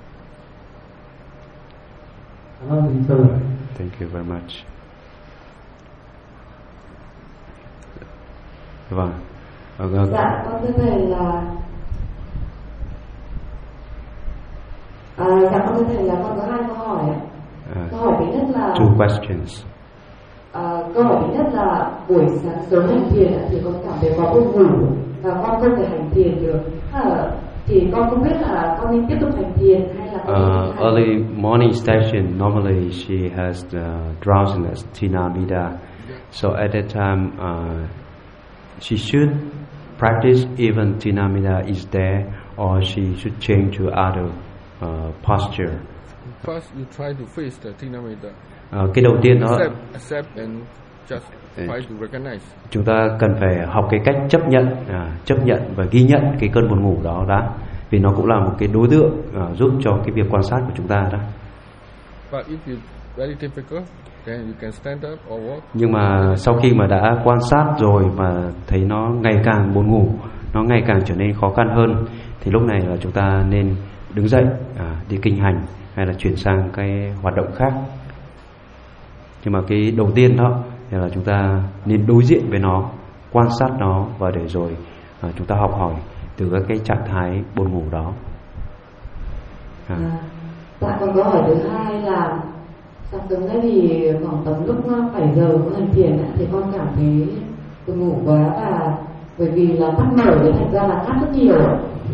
Cảm ơn sư. Thank you very much. Vâng. Uh, Dạ, con thưa thầy là à, dạ con thưa thầy là con có hai câu hỏi ạ. uh, Câu hỏi thứ nhất là two questions. à, câu hỏi thứ nhất là buổi sáng sớm hành thiền ạ, thì con cảm thấy có buồn ngủ và con không thể hành thiền được. À, thì con không biết là con nên tiếp tục hành thiền hay là con nên Uh, hành... early morning session, normally she has uh, drowsiness, tinamida. So at that time, uh, she should practice even tinamida is there, or she should change to other uh, posture. First you try to face the tinamida. Uh, cái đầu tiên đó, Accept, accept and just try to recognize. chúng ta cần phải học cái cách chấp nhận, à, chấp nhận và ghi nhận cái cơn buồn ngủ đó đã, vì nó cũng là một cái đối tượng à, giúp cho cái việc quan sát của chúng ta đó. But if it's very difficult, then you can stand up or walk. Nhưng mà sau khi mà đã quan sát rồi mà thấy nó ngày càng buồn ngủ, nó ngày càng trở nên khó khăn hơn, thì lúc này là chúng ta nên đứng dậy, à, đi kinh hành hay là chuyển sang cái hoạt động khác. Nhưng mà cái đầu tiên đó thì là chúng ta nên đối diện với nó, quan sát nó, và để rồi à, chúng ta học hỏi từ các cái trạng thái buồn ngủ đó. À. À, dạ còn câu hỏi thứ hai là sáng sớm nay thì khoảng tầm lúc bảy giờ con hành thiền ạ, thì con cảm thấy buồn ngủ quá, và bởi vì là mắt mở thì thành ra là ngáp rất nhiều ạ.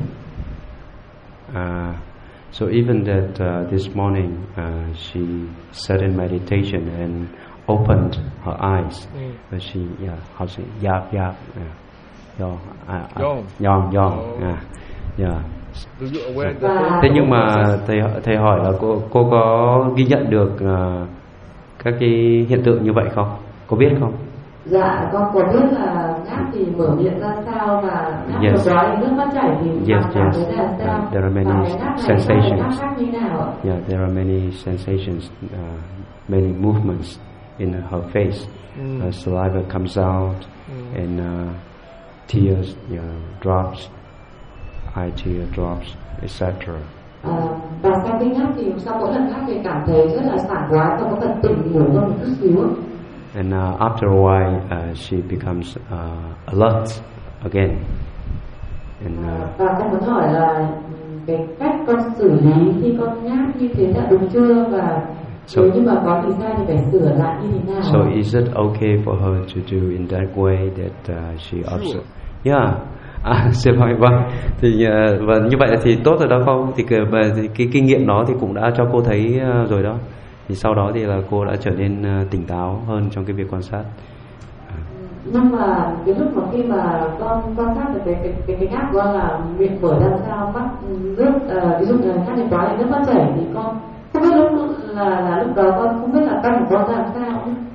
Uh, so even that uh, this morning uh, she sat in meditation and opened her eyes, Mm. but she yeah how say yap yap yeah yawn uh, Yawn. yawn yawn Oh. yeah yeah. Do you aware Và- that? Thế nhưng mà thầy thầy hỏi là cô cô có ghi nhận được uh, các cái hiện tượng như vậy không? Có biết không? Dạ con có biết là ngáp thì mở miệng ra sao, và ngáp Yes. nhiều quá thì nước mắt chảy thì Yes, cảm yes. thấy là sao, Uh, there are many và cái ngáp này so với sensations. ngáp khác như nào ạ? Yeah, there are many sensations, uh, many movements in her face. Mm. Uh, saliva comes out, Mm. and uh, tears you know, drops, eye tear drops, et cetera. À, và sau khi ngáp thì sau mỗi lần ngáp thì cảm thấy rất là sảng khoái và có cần tỉnh ngủ hơn một chút xíu. And uh, after a while, uh, she becomes uh, alert again. And À, uh, và con muốn hỏi là ừm, cái cách con xử lý khi con ngáp như thế đã đúng chưa, và So- nếu như mà có gì sai thì phải sửa lại như thế nào? so, is it okay for her to do in that way that uh, she observes? Yeah. À, xin lỗi, vâng. Thì uh, và như vậy thì tốt rồi đó không? Thì cái, thì cái kinh nghiệm đó thì cũng đã cho cô thấy uh, rồi đó. Thì sau đó thì là cô đã trở nên uh, tỉnh táo hơn trong cái việc quan sát. Nhưng mà cái lúc mà khi mà con quan sát được cái cái cái, cái ngáp của con là miệng mở ra sao, mắt nước uh, ví dụ là ngáp đến quá thì nước mắt chảy, thì con không biết lúc là là lúc đó con không biết là tâm của con ra làm sao nữa.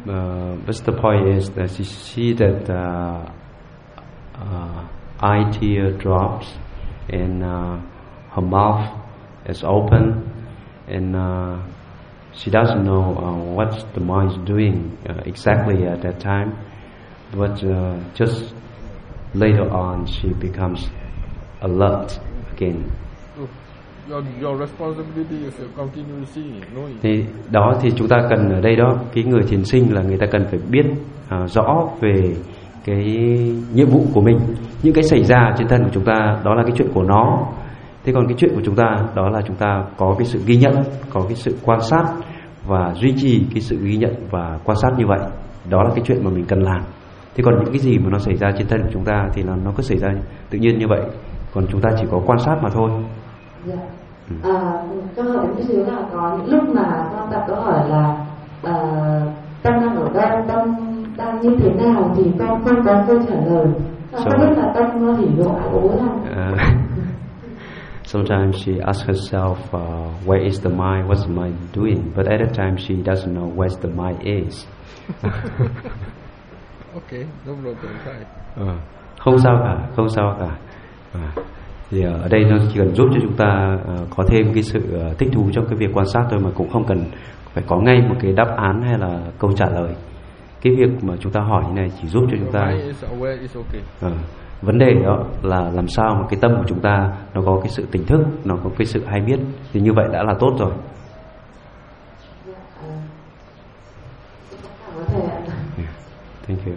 Uh, but the point is that she see that uh, uh, eye tear drops and uh, her mouth is open, and uh, she doesn't know uh, what the mind is doing uh, exactly at that time, but uh, just later on she becomes alert again. Your, your responsibility is to continue seeing, knowing. Thì đó thì chúng ta cần ở đây đó, cái người thiền sinh là người ta cần phải biết uh, rõ về cái nhiệm vụ của mình, những cái xảy ra trên thân của chúng ta đó là cái chuyện của nó. Thế còn cái chuyện của chúng ta đó là chúng ta có cái sự ghi nhận, có cái sự quan sát và duy trì cái sự ghi nhận và quan sát như vậy. Đó là cái chuyện mà mình cần làm. Thế còn những cái gì mà nó xảy ra trên thân của chúng ta thì nó nó cứ xảy ra tự nhiên như vậy. Còn chúng ta chỉ có quan sát mà thôi. Dạ. À, câu hỏi một xíu là có những lúc mà con đặt câu hỏi là à, tâm đang ở đâu, tâm đang như thế nào thì con không có câu trả lời. Con không biết là tâm nó hỉ nộ ái ố không? Uh, sometimes she asks herself, uh, where is the mind? What's the mind doing? But at that time she doesn't know where the mind is. Okay, no problem. Uh, không sao cả, không sao cả. Uh, thì ở đây nó chỉ cần giúp cho chúng ta uh, có thêm cái sự uh, thích thú trong cái việc quan sát thôi, mà cũng không cần phải có ngay một cái đáp án hay là câu trả lời. Cái việc mà chúng ta hỏi như này chỉ giúp cho chúng ta uh, vấn đề đó là làm sao mà cái tâm của chúng ta nó có cái sự tỉnh thức, nó có cái sự hay biết, thì như vậy đã là tốt rồi. Yeah, thank you.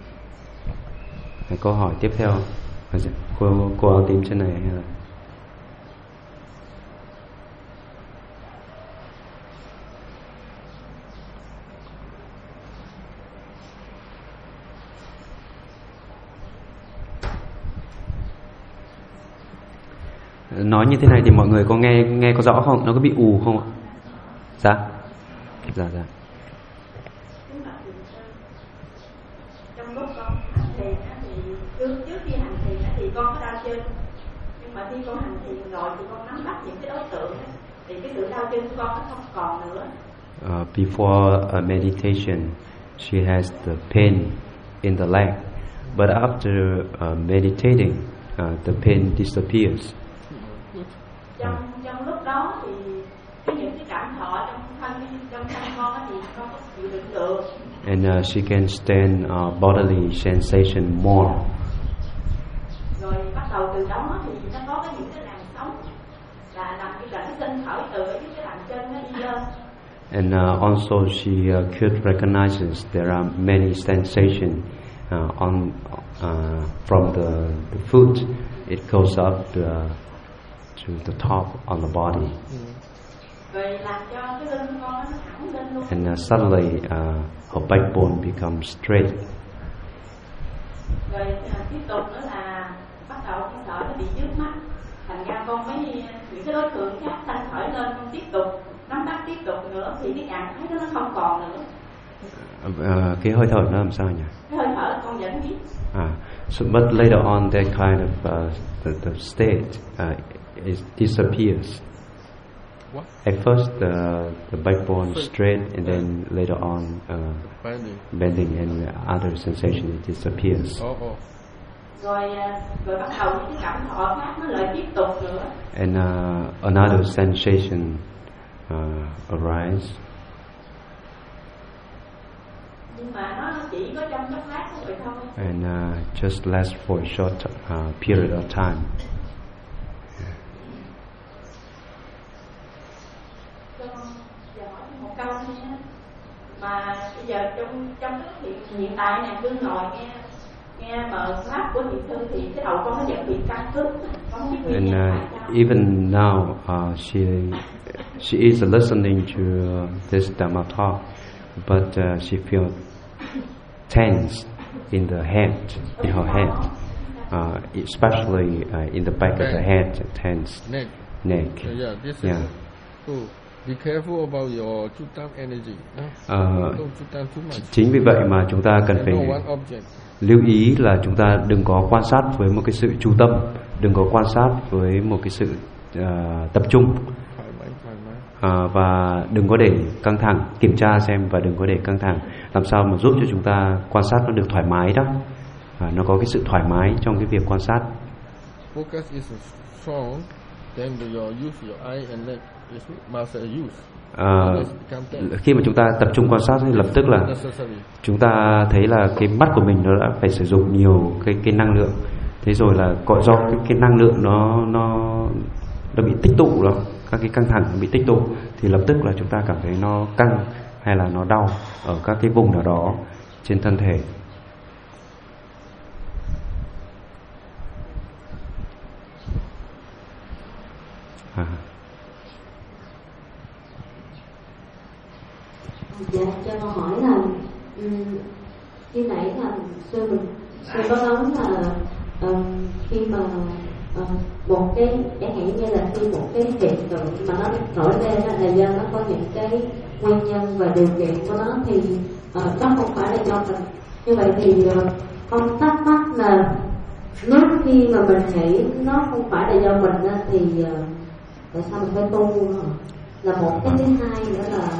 Câu hỏi tiếp theo, cô cô áo tím trên này hay là nói như thế này thì mọi người có nghe nghe có rõ không? Nó có bị ù không ạ? Dạ. Dạ dạ. Trong lúc con hành thiền thì trước trước khi hành thiền thì con có đau chân, nhưng mà khi con hành thiền rồi thì con nắm bắt những cái đối tượng thì cái sự đau chân của con nó không còn nữa. Uh, before a meditation, she has the pain in the leg, but after uh, meditating, uh, the pain disappears. Trong trong lúc đó thì cái những cái cảm thọ trong thân trong thân con thì con có chịu đựng được. And uh, she can stand uh, bodily sensation more. Rồi bắt đầu từ đó thì nó có cái những cái làn sóng là làm cái là cái sinh khởi từ cái cái bàn chân nó đi lên. And uh, also she uh, could recognizes there are many sensations uh, on uh, from the, the foot. It goes up uh, to the top on the body. Rồi làm cho cái lưng con nó thẳng lên luôn. And uh, suddenly uh, her backbone becomes straight. Rồi uh, tiếp tục nữa là bắt đầu cái sợi nó bị dứt mắt, thành ra con mới những cái đối tượng khác thanh khởi lên, con tiếp tục nắm bắt tiếp tục nữa thì cái trạng thái đó nó không còn nữa. Uh, cái hơi thở nó làm sao nhỉ? Cái hơi thở con vẫn biết. Ah, so but later on that kind of uh, the, the state uh, it disappears. What? At first the the backbone is straight, and then later on uh, Bending. bending and other sensation it disappears. Oh, oh. Rồi rồi bắt đầu những cái cảm thọ khác nó lại tiếp tục nữa. And uh, another sensation uh, arise. Nhưng mà nó chỉ có trong chốc lát thôi thôi. And uh, just last for a short uh, period of time. Một câu nha, mà bây giờ trong trong cái hiện, hiện tại này cứ ngồi nghe nghe mở pháp của thiền sư thì cái đầu con nó vẫn bị căng cứng, con không biết And nguyên nhân uh, tại sao. even now uh, she she is listening to uh, this Dhamma talk, but uh, she feels tense in the head, in her head, uh, especially uh, in the back of the head, tense Neck. neck. Yeah, yeah, this Yeah. is. So be careful about your chutam energy. No? Uh, Don't chutam too much. chính vì vậy mà chúng ta cần And phải no one object. lưu ý là chúng ta đừng có quan sát với một cái sự chú tâm, đừng có quan sát với một cái sự uh, tập trung. Thoải mái, thoải à, và đừng có để căng thẳng, kiểm tra xem và đừng có để căng thẳng, làm sao mà giúp cho chúng ta quan sát nó được thoải mái đó, à, nó có cái sự thoải mái trong cái việc quan sát. Focus is strong, then your use your eye and leg is must use. À, khi mà chúng ta tập trung quan sát thì lập tức là chúng ta thấy là cái mắt của mình nó đã phải sử dụng nhiều cái cái năng lượng, thế rồi là có do cái, cái năng lượng nó nó nó bị tích tụ đó, các cái căng thẳng bị tích tụ thì lập tức là chúng ta cảm thấy nó căng hay là nó đau ở các cái vùng nào đó trên thân thể. À. Dạ, cho con hỏi là um, khi nãy là sư mình sư có nói là um, khi mà um, một cái chẳng hạn như là khi một cái hiện tượng mà nó nổi lên là do nó có những cái nguyên nhân và điều kiện của nó thì uh, nó không phải là do mình. Như vậy thì uh, con thắc mắc là nếu khi mà mình nghĩ nó không phải là do mình thì uh, tại sao mình phải tu nữa? Là một cái thứ hai nữa là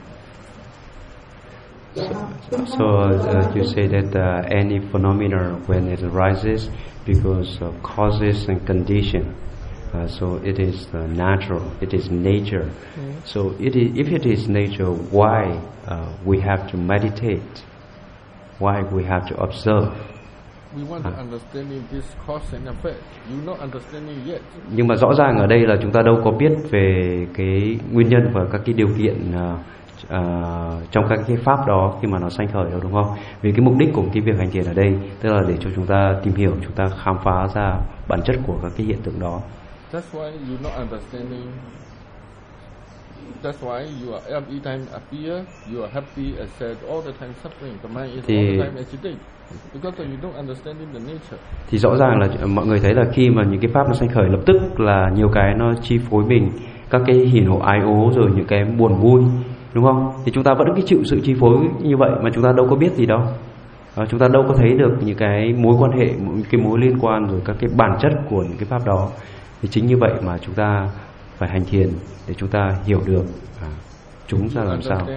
So uh, you say that uh, any phenomena when it arises because of causes and condition, uh, so it is uh, natural, it is nature. Mm. So it is, if it is nature, why uh, we have to meditate? Why we have to observe? We want to understand this cause and effect. You not understanding yet. Nhưng mà rõ ràng ở đây là chúng ta đâu có biết về cái nguyên nhân và các cái điều kiện uh, Uh, trong các cái pháp đó khi mà nó sanh khởi đâu, đúng không? Vì cái mục đích của cái việc hành thiền ở đây tức là để cho chúng ta tìm hiểu, chúng ta khám phá ra bản chất của các cái hiện tượng đó. That's why you not understanding. That's why you are every time appear, you are happy and sad, all the time suffering. The mind is thì, all the time agitated because you don't understanding the nature. Thì rõ ràng là mọi người thấy là khi mà những cái pháp nó sanh khởi lập tức là nhiều cái nó chi phối mình, các cái hỉ nộ ái ố rồi những cái buồn vui, đúng không? Thì chúng ta vẫn cái chịu sự chi phối như vậy mà chúng ta đâu có biết gì đâu. À, chúng ta đâu có thấy được những cái mối quan hệ, những cái mối liên quan rồi các cái bản chất của những cái pháp đó. Thì chính như vậy mà chúng ta phải hành thiền để chúng ta hiểu được à, chúng ra làm sao.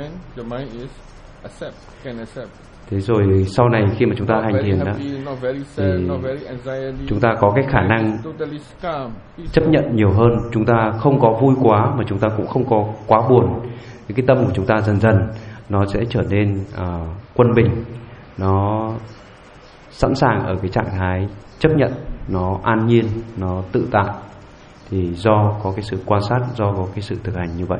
Thế rồi sau này khi mà chúng ta hành thiền đó, thì chúng ta có cái khả năng chấp nhận nhiều hơn. Chúng ta không có vui quá mà chúng ta cũng không có quá buồn. Cái tâm của chúng ta dần dần nó sẽ trở nên uh, quân bình, nó sẵn sàng ở cái trạng thái chấp nhận, nó an nhiên, nó tự tại. Thì do có cái sự quan sát, do có cái sự thực hành như vậy.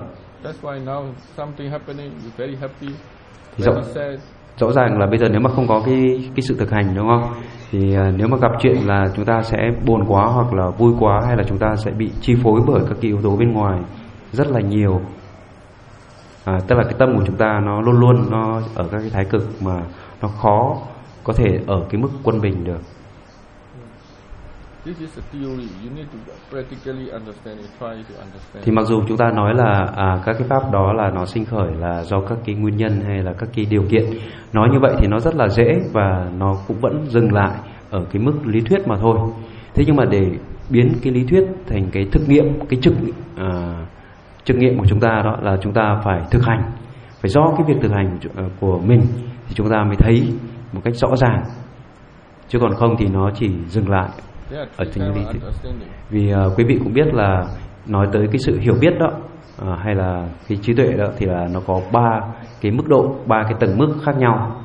Thì rõ, rõ ràng là bây giờ nếu mà không có cái cái sự thực hành, đúng không? Thì uh, nếu mà gặp chuyện là chúng ta sẽ buồn quá hoặc là vui quá, hay là chúng ta sẽ bị chi phối bởi các cái yếu tố bên ngoài rất là nhiều. À, tức là cái tâm của chúng ta nó luôn luôn nó ở các cái thái cực mà nó khó có thể ở cái mức quân bình được. Thì mặc dù chúng ta nói là à, các cái pháp đó là nó sinh khởi là do các cái nguyên nhân hay là các cái điều kiện, nói như vậy thì nó rất là dễ và nó cũng vẫn dừng lại ở cái mức lý thuyết mà thôi. Thế nhưng mà để biến cái lý thuyết thành cái thực nghiệm, cái trực à, trực nghiệm của chúng ta đó là chúng ta phải thực hành, phải do cái việc thực hành của mình thì chúng ta mới thấy một cách rõ ràng, chứ còn không thì nó chỉ dừng lại ở trên lý thuyết. Vì uh, quý vị cũng biết là nói tới cái sự hiểu biết đó uh, hay là cái trí tuệ đó thì là nó có ba cái mức độ, ba cái tầng mức khác nhau.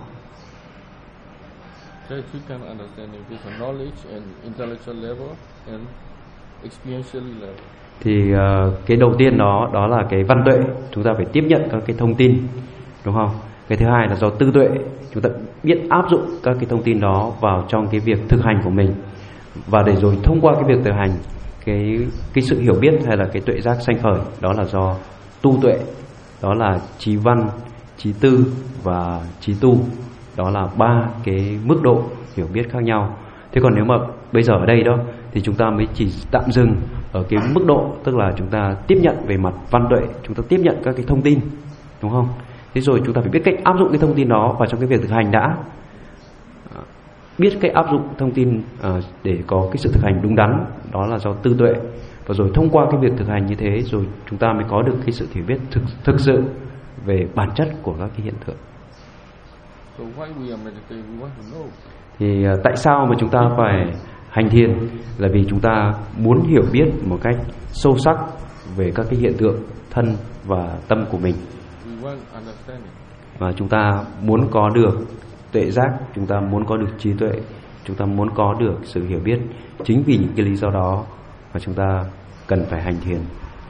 Thì uh, cái đầu tiên đó đó là cái văn tuệ, chúng ta phải tiếp nhận các cái thông tin, đúng không? Cái thứ hai là do tư tuệ, chúng ta biết áp dụng các cái thông tin đó vào trong cái việc thực hành của mình, và để rồi thông qua cái việc thực hành, cái cái sự hiểu biết hay là cái tuệ giác sanh khởi, đó là do tu tuệ, đó là trí văn, trí tư và trí tu. Đó là ba cái mức độ hiểu biết khác nhau. Thế còn nếu mà bây giờ ở đây đó thì chúng ta mới chỉ tạm dừng ở cái mức độ, tức là chúng ta tiếp nhận về mặt văn tuệ, chúng ta tiếp nhận các cái thông tin, đúng không? Thế rồi chúng ta phải biết cách áp dụng cái thông tin đó vào trong cái việc thực hành đã. Biết cách áp dụng thông tin uh, để có cái sự thực hành đúng đắn, đó là do tư tuệ. Và rồi thông qua cái việc thực hành như thế rồi chúng ta mới có được cái sự hiểu biết thực, thực sự về bản chất của các cái hiện tượng. So why we are meditating? We want to know. Thì uh, tại sao mà chúng ta phải hành thiền? Là vì chúng ta muốn hiểu biết một cách sâu sắc về các cái hiện tượng thân và tâm của mình. We want understanding. Và chúng ta muốn có được tuệ giác, chúng ta muốn có được trí tuệ, chúng ta muốn có được sự hiểu biết. Chính vì những cái lý do đó mà chúng ta cần phải hành thiền.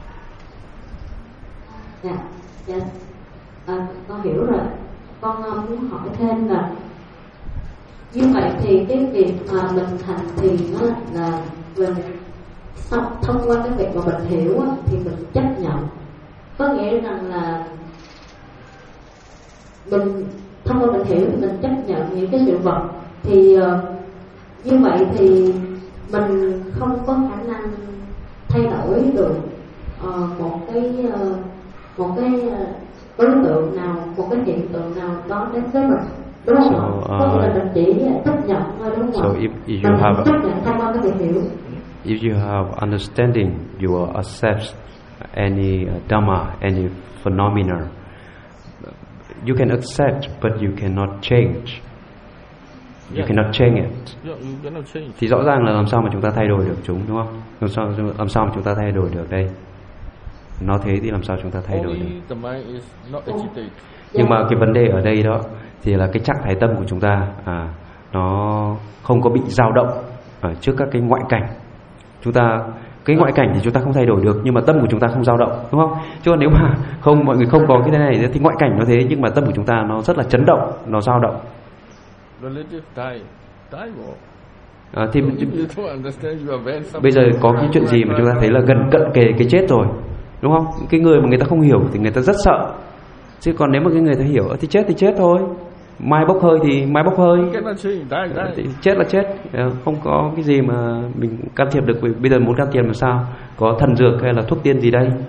Dạ, dạ, à, con hiểu rồi. Con muốn hỏi thêm là như vậy thì cái việc mà mình hành thiền đó là mình thông qua cái việc mà mình hiểu á, thì mình chấp nhận, có nghĩa rằng là mình thông qua mình hiểu thì mình chấp nhận những cái sự vật, thì uh, như vậy thì mình không có khả năng thay đổi được uh, một cái uh, một cái uh, đối tượng nào, một cái hiện tượng nào đó đến với mình, đúng không? So, uh, có nghĩa là mình chỉ chấp nhận thôi, đúng không? So if, if you mình have chấp nhận thông qua cái việc hiểu. If you have understanding, you will accept any uh, dhamma, any phenomena. You can accept, but you cannot change. You Yeah. cannot change it. Yeah, you cannot change. Thì rõ ràng là làm sao mà chúng ta thay đổi được chúng, đúng không? Làm sao làm sao mà chúng ta thay đổi được đây? Nói thế thì làm sao chúng ta thay đổi được? Only the mind is not agitated. Nhưng mà cái vấn đề ở đây đó thì là cái trạng thái tâm của chúng ta à, nó không có bị dao động à, trước các cái ngoại cảnh. Chúng ta cái ngoại cảnh thì chúng ta không thay đổi được, nhưng mà tâm của chúng ta không dao động, đúng không? Chứ còn nếu mà không, mọi người không có cái này thì ngoại cảnh nó thế, nhưng mà tâm của chúng ta nó rất là chấn động, nó dao động. Relative die, die more. À, thì So bây giờ có cái chuyện gì mà chúng ta thấy là gần cận kề cái chết rồi, đúng không? Cái người mà người ta không hiểu thì người ta rất sợ, chứ còn nếu mà cái người ta hiểu thì chết thì chết thôi, mai bốc hơi thì mai bốc hơi, thì chết là chết, không có cái gì mà mình can thiệp được. Bây giờ muốn can thiệp làm sao? Có thần dược hay là thuốc tiên gì đây?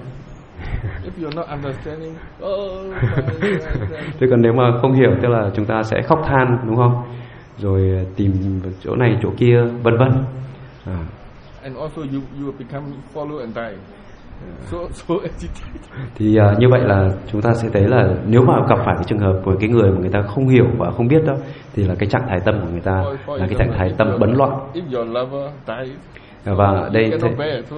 Thế còn nếu mà không hiểu tức là chúng ta sẽ khóc than, đúng không? Rồi tìm chỗ này chỗ kia, vân vân. À. And also you you become follow and die. So so Thì uh, như vậy là chúng ta sẽ thấy là nếu mà gặp phải cái trường hợp của cái người mà người ta không hiểu và không biết đó, thì là cái trạng thái tâm của người ta là cái trạng thái tâm bấn loạn. Và đây thế,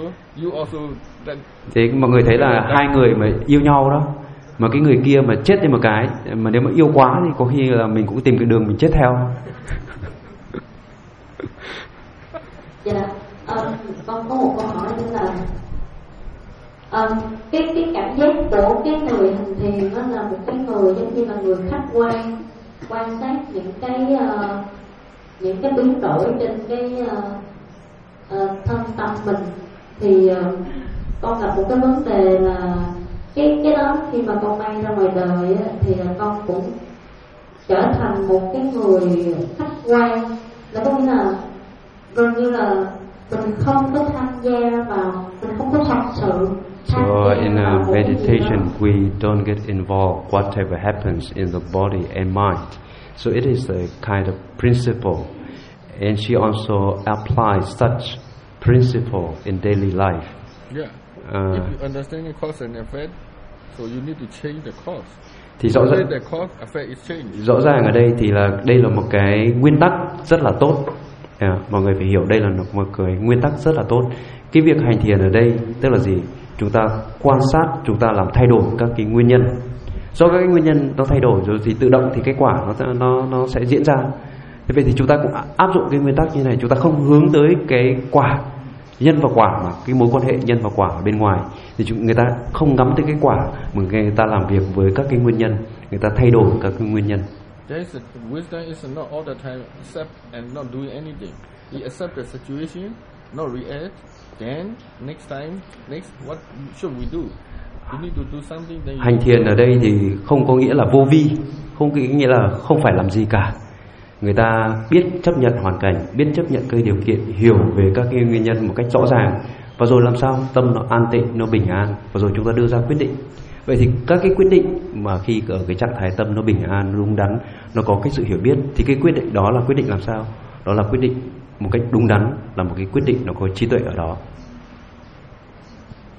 thế mọi người thấy là hai người mà yêu nhau đó, mà cái người kia mà chết đi một cái, mà nếu mà yêu quá thì có khi là mình cũng tìm cái đường mình chết theo. Dạ, um, con có một câu hỏi nữa là um, cái cái cảm giác của cái người hành thiền đó là một cái người giống như là người khách quan quan sát những cái uh, những cái biến đổi trên cái uh, uh, thân tâm mình, thì uh, con gặp một cái vấn đề là cái cái đó khi mà con bay ra ngoài đời thì con cũng trở thành một cái người khách quan, là có nghĩa là gần như là mình không có tham gia vào, mình không có thật sự. So in a meditation we don't get involved whatever happens in the body and mind. So it is a kind of principle, and she also applies such principle in daily life. Yeah. Uh, if you understand the cause and effect, so you need to change the cause. Thì rõ ràng, the cause effect is changed. Rõ ràng ở đây thì là đây là một cái nguyên tắc rất là tốt. Yeah, mọi người phải hiểu đây là một cái nguyên tắc rất là tốt. Cái việc hành thiền ở đây tức là gì? Chúng ta quan sát, chúng ta làm thay đổi các cái nguyên nhân. Do các cái nguyên nhân nó thay đổi rồi thì tự động thì cái quả nó nó nó sẽ diễn ra. Thế vậy thì chúng ta cũng áp dụng cái nguyên tắc như này, chúng ta không hướng tới cái quả, nhân và quả, mà cái mối quan hệ nhân và quả ở bên ngoài, thì chúng, người ta không ngắm tới cái quả mà người ta làm việc với các cái nguyên nhân, người ta thay đổi các cái nguyên nhân. There's a, wisdom is not all the time accept and not doing anything. You accept the situation, not react. Then next time, next what should we do? You need to do something. Then Hành thiền ở đây thì không có nghĩa là vô vi, không có nghĩa là không phải làm gì cả. Người ta biết chấp nhận hoàn cảnh, biết chấp nhận cái điều kiện, hiểu về các cái nguyên nhân một cách rõ ràng, và rồi làm sao tâm nó an tịnh, nó bình an, và rồi chúng ta đưa ra quyết định. Vậy thì các cái quyết định mà khi ở cái trạng thái tâm nó bình an, đúng đắn, nó có cái sự hiểu biết, thì cái quyết định đó là quyết định làm sao? Đó là quyết định một cách đúng đắn, là một cái quyết định nó có trí tuệ ở đó.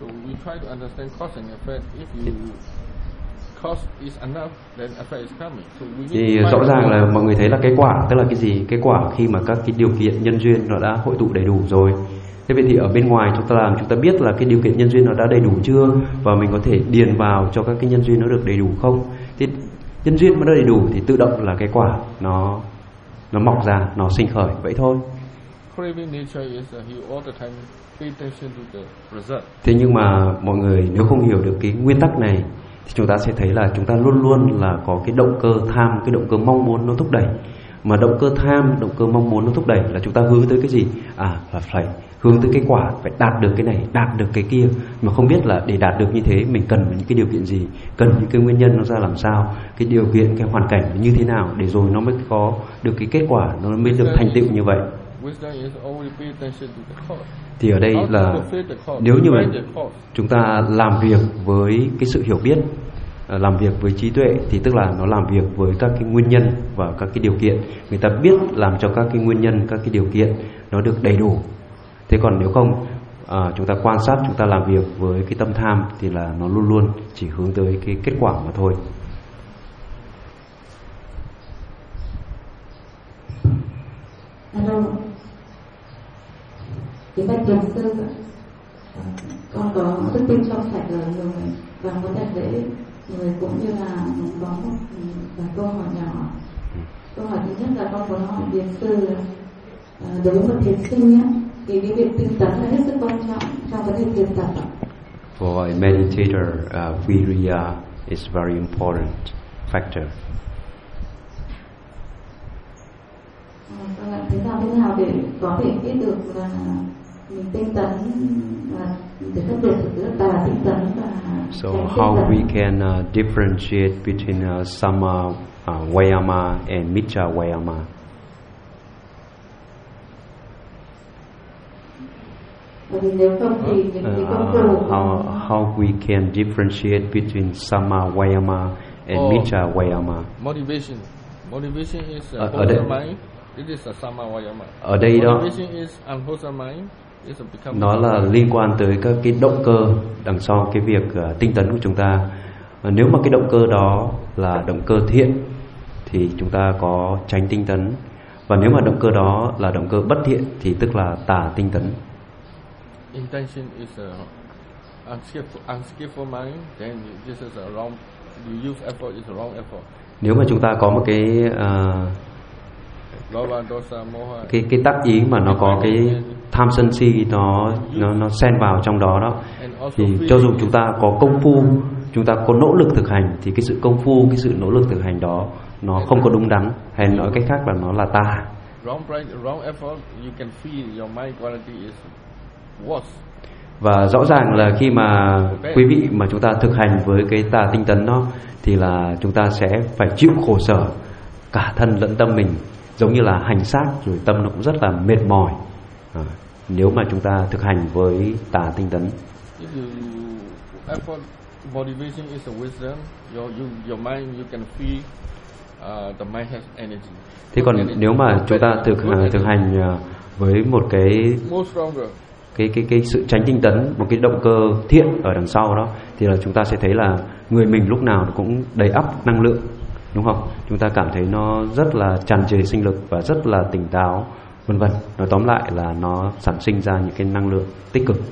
So we try to understand cause and effect. If you cause is enough, then effect is coming. So we need Thì to rõ find ràng out. là mọi người thấy là cái quả tức là cái gì? Cái quả khi mà các cái điều kiện nhân duyên nó đã hội tụ đầy đủ rồi. Thế vậy thì ở bên ngoài chúng ta làm, chúng ta biết là cái điều kiện nhân duyên nó đã đầy đủ chưa, và mình có thể điền vào cho các cái nhân duyên nó được đầy đủ không? Thì nhân duyên mà nó đầy đủ thì tự động là cái quả nó nó mọc ra, nó sinh khởi vậy thôi. Craving nature is uh, you all the time pay attention to the result. Thế nhưng mà mọi người nếu không hiểu được cái nguyên tắc này thì chúng ta sẽ thấy là chúng ta luôn luôn là có cái động cơ tham, cái động cơ mong muốn nó thúc đẩy. Mà động cơ tham, động cơ mong muốn nó thúc đẩy là chúng ta hướng tới cái gì? À là phải hướng tới cái quả, phải đạt được cái này, đạt được cái kia. Mà không biết là để đạt được như thế mình cần những cái điều kiện gì, cần những cái nguyên nhân nó ra làm sao, cái điều kiện, cái hoàn cảnh như thế nào để rồi nó mới có được cái kết quả, nó mới được thành tựu như vậy. Wisdom is always pay attention to the cause. Thì ở đây là nếu như mà chúng ta làm việc với cái sự hiểu biết, làm việc với trí tuệ thì tức là nó làm việc với các cái nguyên nhân và các cái điều kiện. Người ta biết làm cho các cái nguyên nhân, các cái điều kiện nó được đầy đủ. Thế còn nếu không à, chúng ta quan sát, chúng ta làm việc với cái tâm tham thì là nó luôn luôn chỉ hướng tới cái kết quả mà thôi. Alo, cái bạch thiền sư, con có đức tin trong sạch ở người và muốn đặt lễ người, cũng như là có một vài câu hỏi nhỏ. Câu hỏi thứ nhất là con muốn hỏi thiền sư là đối với một thiền sinh nhé, thì cái việc tinh tấn là hết sức quan trọng trong vấn đề thiền tập. For a meditator, uh, virya is very important factor. Vâng ạ, thế nào thế nào để có thể biết được là mình tinh tấn và để phân biệt giữa tà tinh tấn và So how we can uh, differentiate between uh, Sama uh, Vayama and Micca Vayama? Bởi vì nếu không thì những cái công cụ uh, how how we can differentiate between Sama Vayama and Oh. Micca Vayama? Motivation. Motivation is a Ở- ở đây- wholesome mind. This is a sama vayama. Ở đây đó Motivation is unwholesome mind. It's a become. nó là liên quan tới các cái động cơ đằng sau cái việc uh, tinh tấn của chúng ta. Và nếu mà cái động cơ đó là động cơ thiện thì chúng ta có tránh tinh tấn, và nếu mà động cơ đó là động cơ bất thiện thì tức là tà tinh tấn. Intention is a unskillful, unskillful mind. Then this is a wrong. You use effort is a wrong effort. Nếu mà chúng ta có một cái uh, Lova, dosa, moha. cái cái tác ý mà nó có cái tham sân si nó nó nó xen vào trong đó đó, And also thì feeling cho dù is chúng ta có công phu, chúng ta có nỗ lực thực hành thì cái sự công phu, cái sự nỗ lực thực hành đó nó không có đúng đắn, hay nói cách khác là nó là tà. wrong pride, wrong effort. You can feel your mind quality is worse. Và rõ ràng là khi mà quý vị mà chúng ta thực hành với cái tà tinh tấn đó thì là chúng ta sẽ phải chịu khổ sở cả thân lẫn tâm mình, giống như là hành xác, rồi tâm nó cũng rất là mệt mỏi à, nếu mà chúng ta thực hành với tà tinh tấn. If you effort, motivation is a wisdom. Your you, your mind you can feel. Uh, the mind has energy. Thế còn nếu mà chúng ta thực thực hành à, với một cái More stronger. cái cái cái sự tránh tinh tấn, một cái động cơ thiện ở đằng sau đó, thì là chúng ta sẽ thấy là người mình lúc nào cũng đầy ắp năng lượng, đúng không? Chúng ta cảm thấy nó rất là tràn trề sinh lực và rất là tỉnh táo, vân vân. Nói tóm lại là nó sản sinh ra những cái năng lượng tích cực.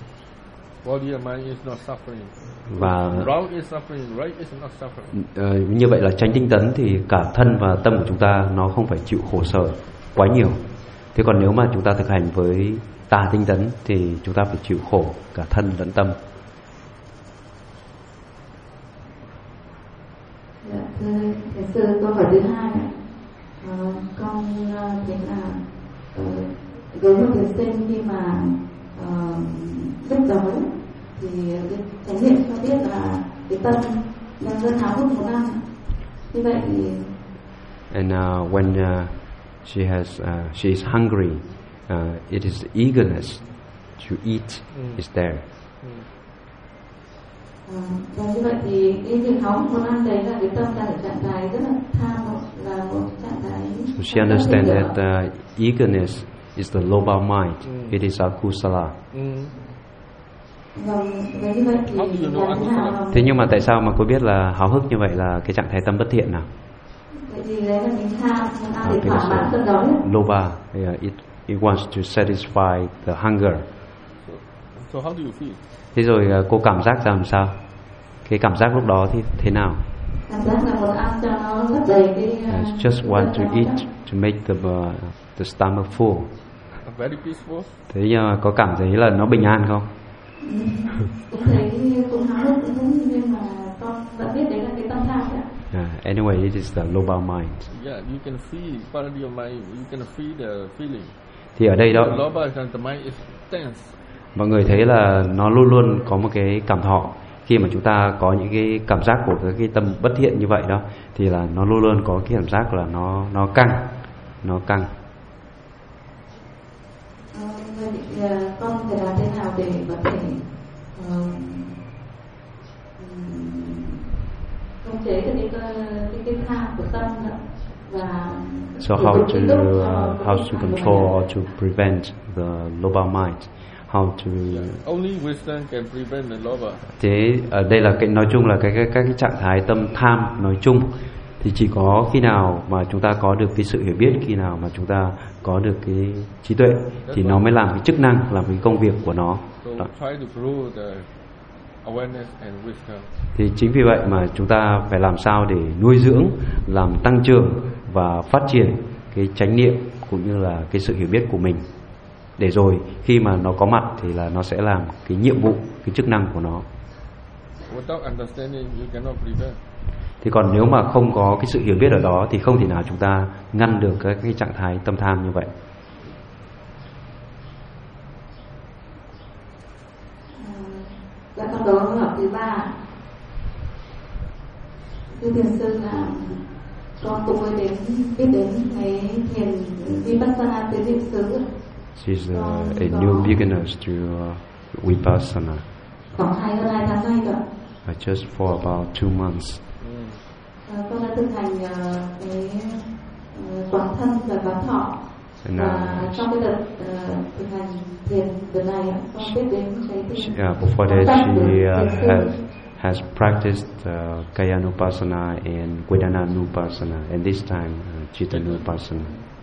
Body and mind is not suffering. Và Wrong is suffering, right is not suffering. uh, như vậy là tránh tinh tấn thì cả thân và tâm của chúng ta nó không phải chịu khổ sở quá nhiều. Thế còn nếu mà chúng ta thực hành với tà tinh tấn thì chúng ta phải chịu khổ cả thân lẫn tâm. Dạ, thưa thiền sư, câu hỏi thứ hai ạ. Ờ, con uh, thấy là uh, với một thiền sinh khi mà uh, biết đói thì cái chánh niệm cho biết là cái tâm đang rất háo hức muốn ăn. Như vậy thì And uh, when uh, she has uh, she is hungry, uh, it is eagerness to eat Mm. is there. Mm. uh, và như vậy thì cái việc háo hức muốn ăn đấy là cái tâm đang ở trạng thái rất là tham, là một trạng thái. So she understands that uh, eagerness is the loba mind. Mm. It is akusala. Mm. Vâng, với như vậy thì làm thế nào? Thế nhưng mà tại sao mà cô biết là háo hức như vậy là cái trạng thái tâm bất thiện nào? Vậy thì đấy là mình tham, mình ăn để thỏa mãn cơn đói. Loba, yeah, it it wants to satisfy the hunger. So, so how do you feel? Thế rồi cô cảm giác ra làm sao? Cái cảm giác lúc đó thì thế nào? Cảm giác là muốn ăn cho nó rất đầy cái. I just want to eat to make the uh, the stomach full. Very peaceful. Thế nhưng mà có cảm thấy là nó bình an không? Cũng thấy cũng háo hức cũng nhưng mà con vẫn biết đấy là cái tâm tham đấy. Yeah, anyway, it is the loba mind. Yeah, you can feel part of your mind. You can feel the feeling. Thì ở đây đó, the loba and the mind is tense. Mọi người thấy là nó luôn luôn có một cái cảm thọ. Khi mà chúng ta có những cái cảm giác của cái, cái tâm bất thiện như vậy đó, thì là nó luôn luôn có cái cảm giác là nó nó căng, nó căng. À, vậy thì con phải làm thế nào để có thể uh, khống chế được cái cái cái tham của tâm đó và so how to uh, how to control or to prevent the loba mind, how to only wisdom can prevent the loba. Thế ở đây là cái nói chung là cái, cái các cái trạng thái tâm tham nói chung thì chỉ có khi nào mà chúng ta có được cái sự hiểu biết, khi nào mà chúng ta có được cái trí tuệ thì nó mới làm cái chức năng, làm cái công việc của nó. So try to grow the awareness and wisdom. Thì chính vì vậy mà chúng ta phải làm sao để nuôi dưỡng, làm tăng trưởng và phát triển cái chánh niệm cũng như là cái sự hiểu biết của mình. Để rồi khi mà nó có mặt thì là nó sẽ làm cái nhiệm vụ, cái chức năng của nó. Without understanding, you cannot prevent. Thì còn nếu mà không có cái sự hiểu biết ở đó thì không thể nào chúng ta ngăn được các cái trạng thái tâm tham như vậy. Dạ con đó hỏi thứ ba. Thưa thiền sư là con cũng mới đến biết đến cái thiền Vipassana tới thiền sư. She's a, a new beginner to uh, Vipassana. Khoảng hai hơn hai tháng nay rồi. Uh, just for about two months. Uh, con đã thực hành uh, cái uh, quán thân và quán thọ. Và trong cái đợt uh, thực hành thiền đợt này con biết đến cái thiền. Yeah, before that she uh, has has practiced uh, Kayanupassana and Vedananupassana, and this time uh, Chittanupassana.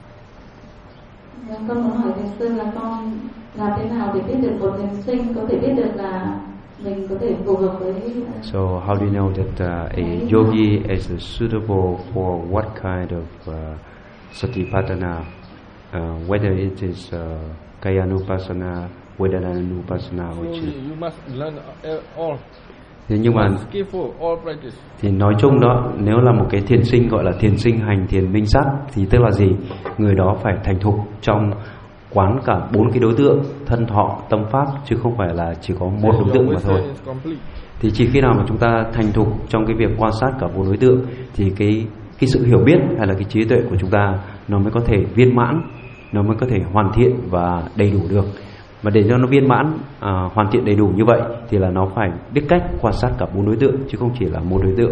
Con muốn hỏi thiền sư là con làm thế nào để biết được một thiền sinh có thể biết được là mình có thể phù hợp với. So how do you know that uh, a yogi is suitable for what kind of uh, Satipatthana, uh, whether it is uh, Kayanupassana, Vedananupassana, or So you must learn all. Thế nhưng mà thì nói chung đó, nếu là một cái thiền sinh gọi là thiền sinh hành thiền minh sát thì tức là gì? Người đó phải thành thục trong quán cả bốn cái đối tượng thân thọ tâm pháp, chứ không phải là chỉ có một đối tượng mà thôi. Thì chỉ khi nào mà chúng ta thành thục trong cái việc quan sát cả bốn đối tượng thì cái cái sự hiểu biết hay là cái trí tuệ của chúng ta nó mới có thể viên mãn, nó mới có thể hoàn thiện và đầy đủ được. Mà để cho nó viên mãn, à, hoàn thiện đầy đủ như vậy thì là nó phải biết cách quan sát cả bốn đối tượng chứ không chỉ là một đối tượng.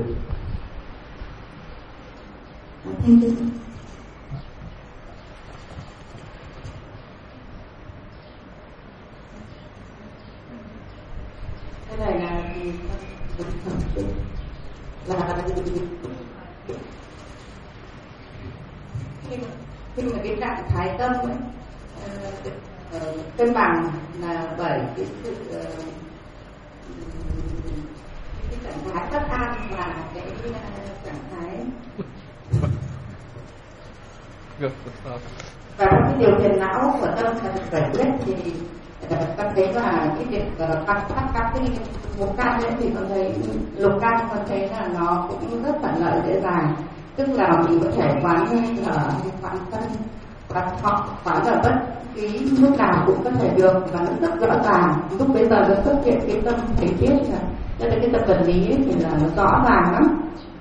Cái này là là khi mà cái trạng thái tâm ấy cân bằng là bởi cái sự uh, cái trạng thái bất an và cái uh, trạng thái và cái điều khiển não của tâm là được giải quyết thì ta thấy là cái việc tăng phát các cái một can đấy thì con thấy lục can con thấy là nó cũng rất thuận lợi dễ dàng, tức là mình có thể quán ở quán thân quán thọ quán ở bất cái lúc nào cũng có thể được và nó rất rõ ràng. Lúc bây giờ nó xuất hiện cái tâm thể tiết là cho nên cái tập vật lý ấy thì là nó rõ ràng lắm.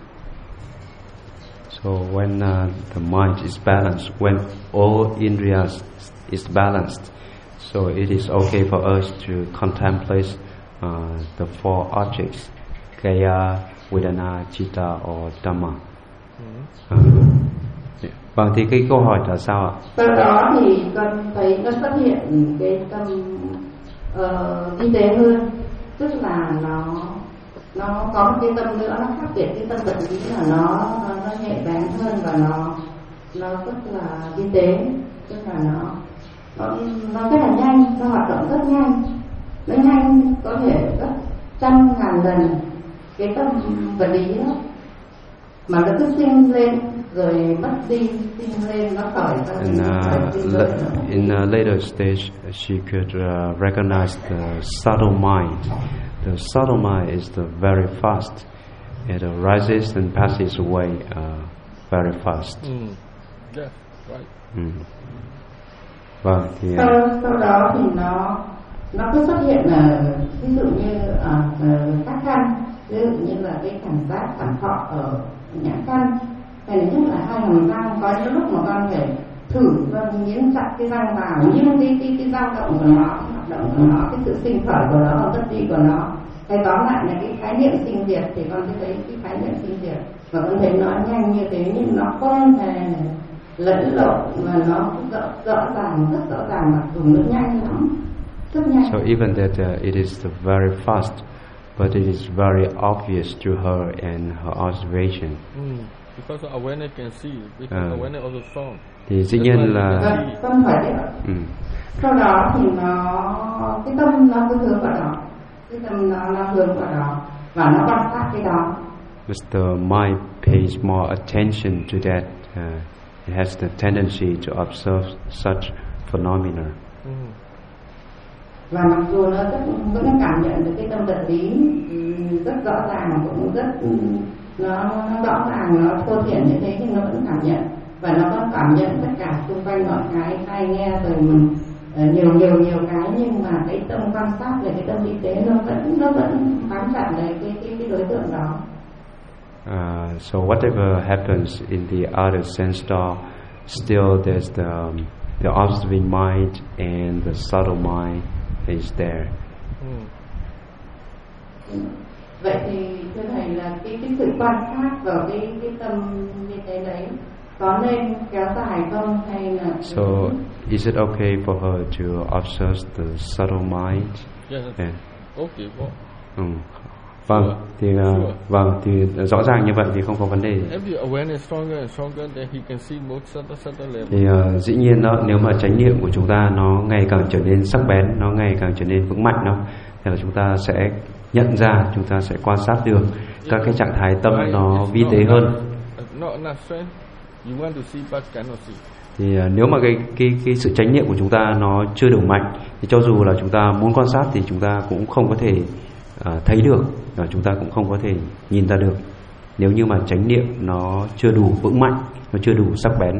So when uh, the mind is balanced, when all indriyas is balanced, so it is okay for us to contemplate uh, the four objects, Kaya, Vedana, Chitta or Dhamma. Uh, Vâng, thì cái câu hỏi là sao ạ? Sau đó thì con thấy nó xuất hiện cái tâm uh, tinh tế hơn tức là nó nó có một cái tâm nữa, nó khác biệt cái tâm vật lý là nó nó, nó nhạy bén hơn và nó nó rất là vi tế, tức là nó nó nó rất là nhanh, nó hoạt động rất nhanh, nó nhanh có thể gấp trăm ngàn lần cái tâm vật lý đó, mà nó cứ sinh lên rồi mất đi, sinh lên nó khởi ra. And uh, le- in a later stage, she could uh, recognize the subtle mind. The subtle mind is the very fast. It arises and passes away uh, very fast. Mm. Yeah, right. Mm. Vâng, thì uh, sau, sau đó thì nó nó cứ xuất hiện ở ví dụ như ở uh, các căn, ví dụ như là cái cảm giác cảm thọ ở nhãn căn, hay là nhất là hai hàm răng, có những lúc mà con phải thử con nghiến chặt cái răng vào, nhưng cái cái cái dao động của nó, hoạt động của nó, cái sự sinh khởi của nó, và mất đi của nó. Hay tóm lại là cái khái niệm sinh diệt thì con sẽ thấy cái khái niệm sinh diệt, và con thấy nó nhanh như thế nhưng nó không hề lẫn lộn, mà nó rõ, rõ ràng, rất rõ ràng, mà dùng nó nhanh lắm, rất nhanh. So even that uh, it is very fast, but it is very obvious to her and her observation. Mm. Because awareness can see, because Uh, awareness also strong. Thì dĩ nhiên là Vâng, con phải đấy ạ. ừ. Sau đó thì nó, cái tâm nó cứ hướng vào đó, cái tâm nó, nó hướng vào đó, và nó quan sát cái đó. the mind pays more attention to that. Uh, it has the tendency to observe such phenomena. Mm. Và mặc dù nó rất, vẫn cảm nhận được cái tâm vật lý rất rõ ràng, cũng rất nó, nó rõ ràng, nó thô thiển như thế, nhưng nó vẫn cảm nhận, và nó vẫn cảm nhận tất cả xung quanh mọi cái, tai nghe rồi mình uh, nhiều nhiều nhiều cái, nhưng mà cái tâm quan sát về cái tâm y tế nó vẫn nó vẫn bám chặt lấy cái cái cái đối tượng đó. Uh, so whatever happens in the outer sense door, still there's the um, the observing mind and the subtle mind is there. Mm. Vậy thì thưa thầy là cái cái sự quan sát vào cái cái tâm như thế đấy có nên kéo dài không, hay là So is it okay for her to observe the subtle mind? Yeah. Yeah. Okay. Well, Ừ. Vâng, thì uh, vâng thì rõ ràng như vậy thì không có vấn đề. every awareness stronger and stronger, then he can see more subtle, subtle level. Thì uh, dĩ nhiên đó, nếu mà chánh niệm của chúng ta nó ngày càng trở nên sắc bén, nó ngày càng trở nên vững mạnh đó, thì là chúng ta sẽ nhận ra, chúng ta sẽ quan sát được các cái trạng thái tâm nó vi tế hơn. Not enough strength. You want to see but cannot see. Thì uh, nếu mà cái cái cái sự chánh niệm của chúng ta nó chưa đủ mạnh, thì cho dù là chúng ta muốn quan sát thì chúng ta cũng không có thể uh, thấy được, và chúng ta cũng không có thể nhìn ra được. Nếu như mà chánh niệm nó chưa đủ vững mạnh, nó chưa đủ sắc bén.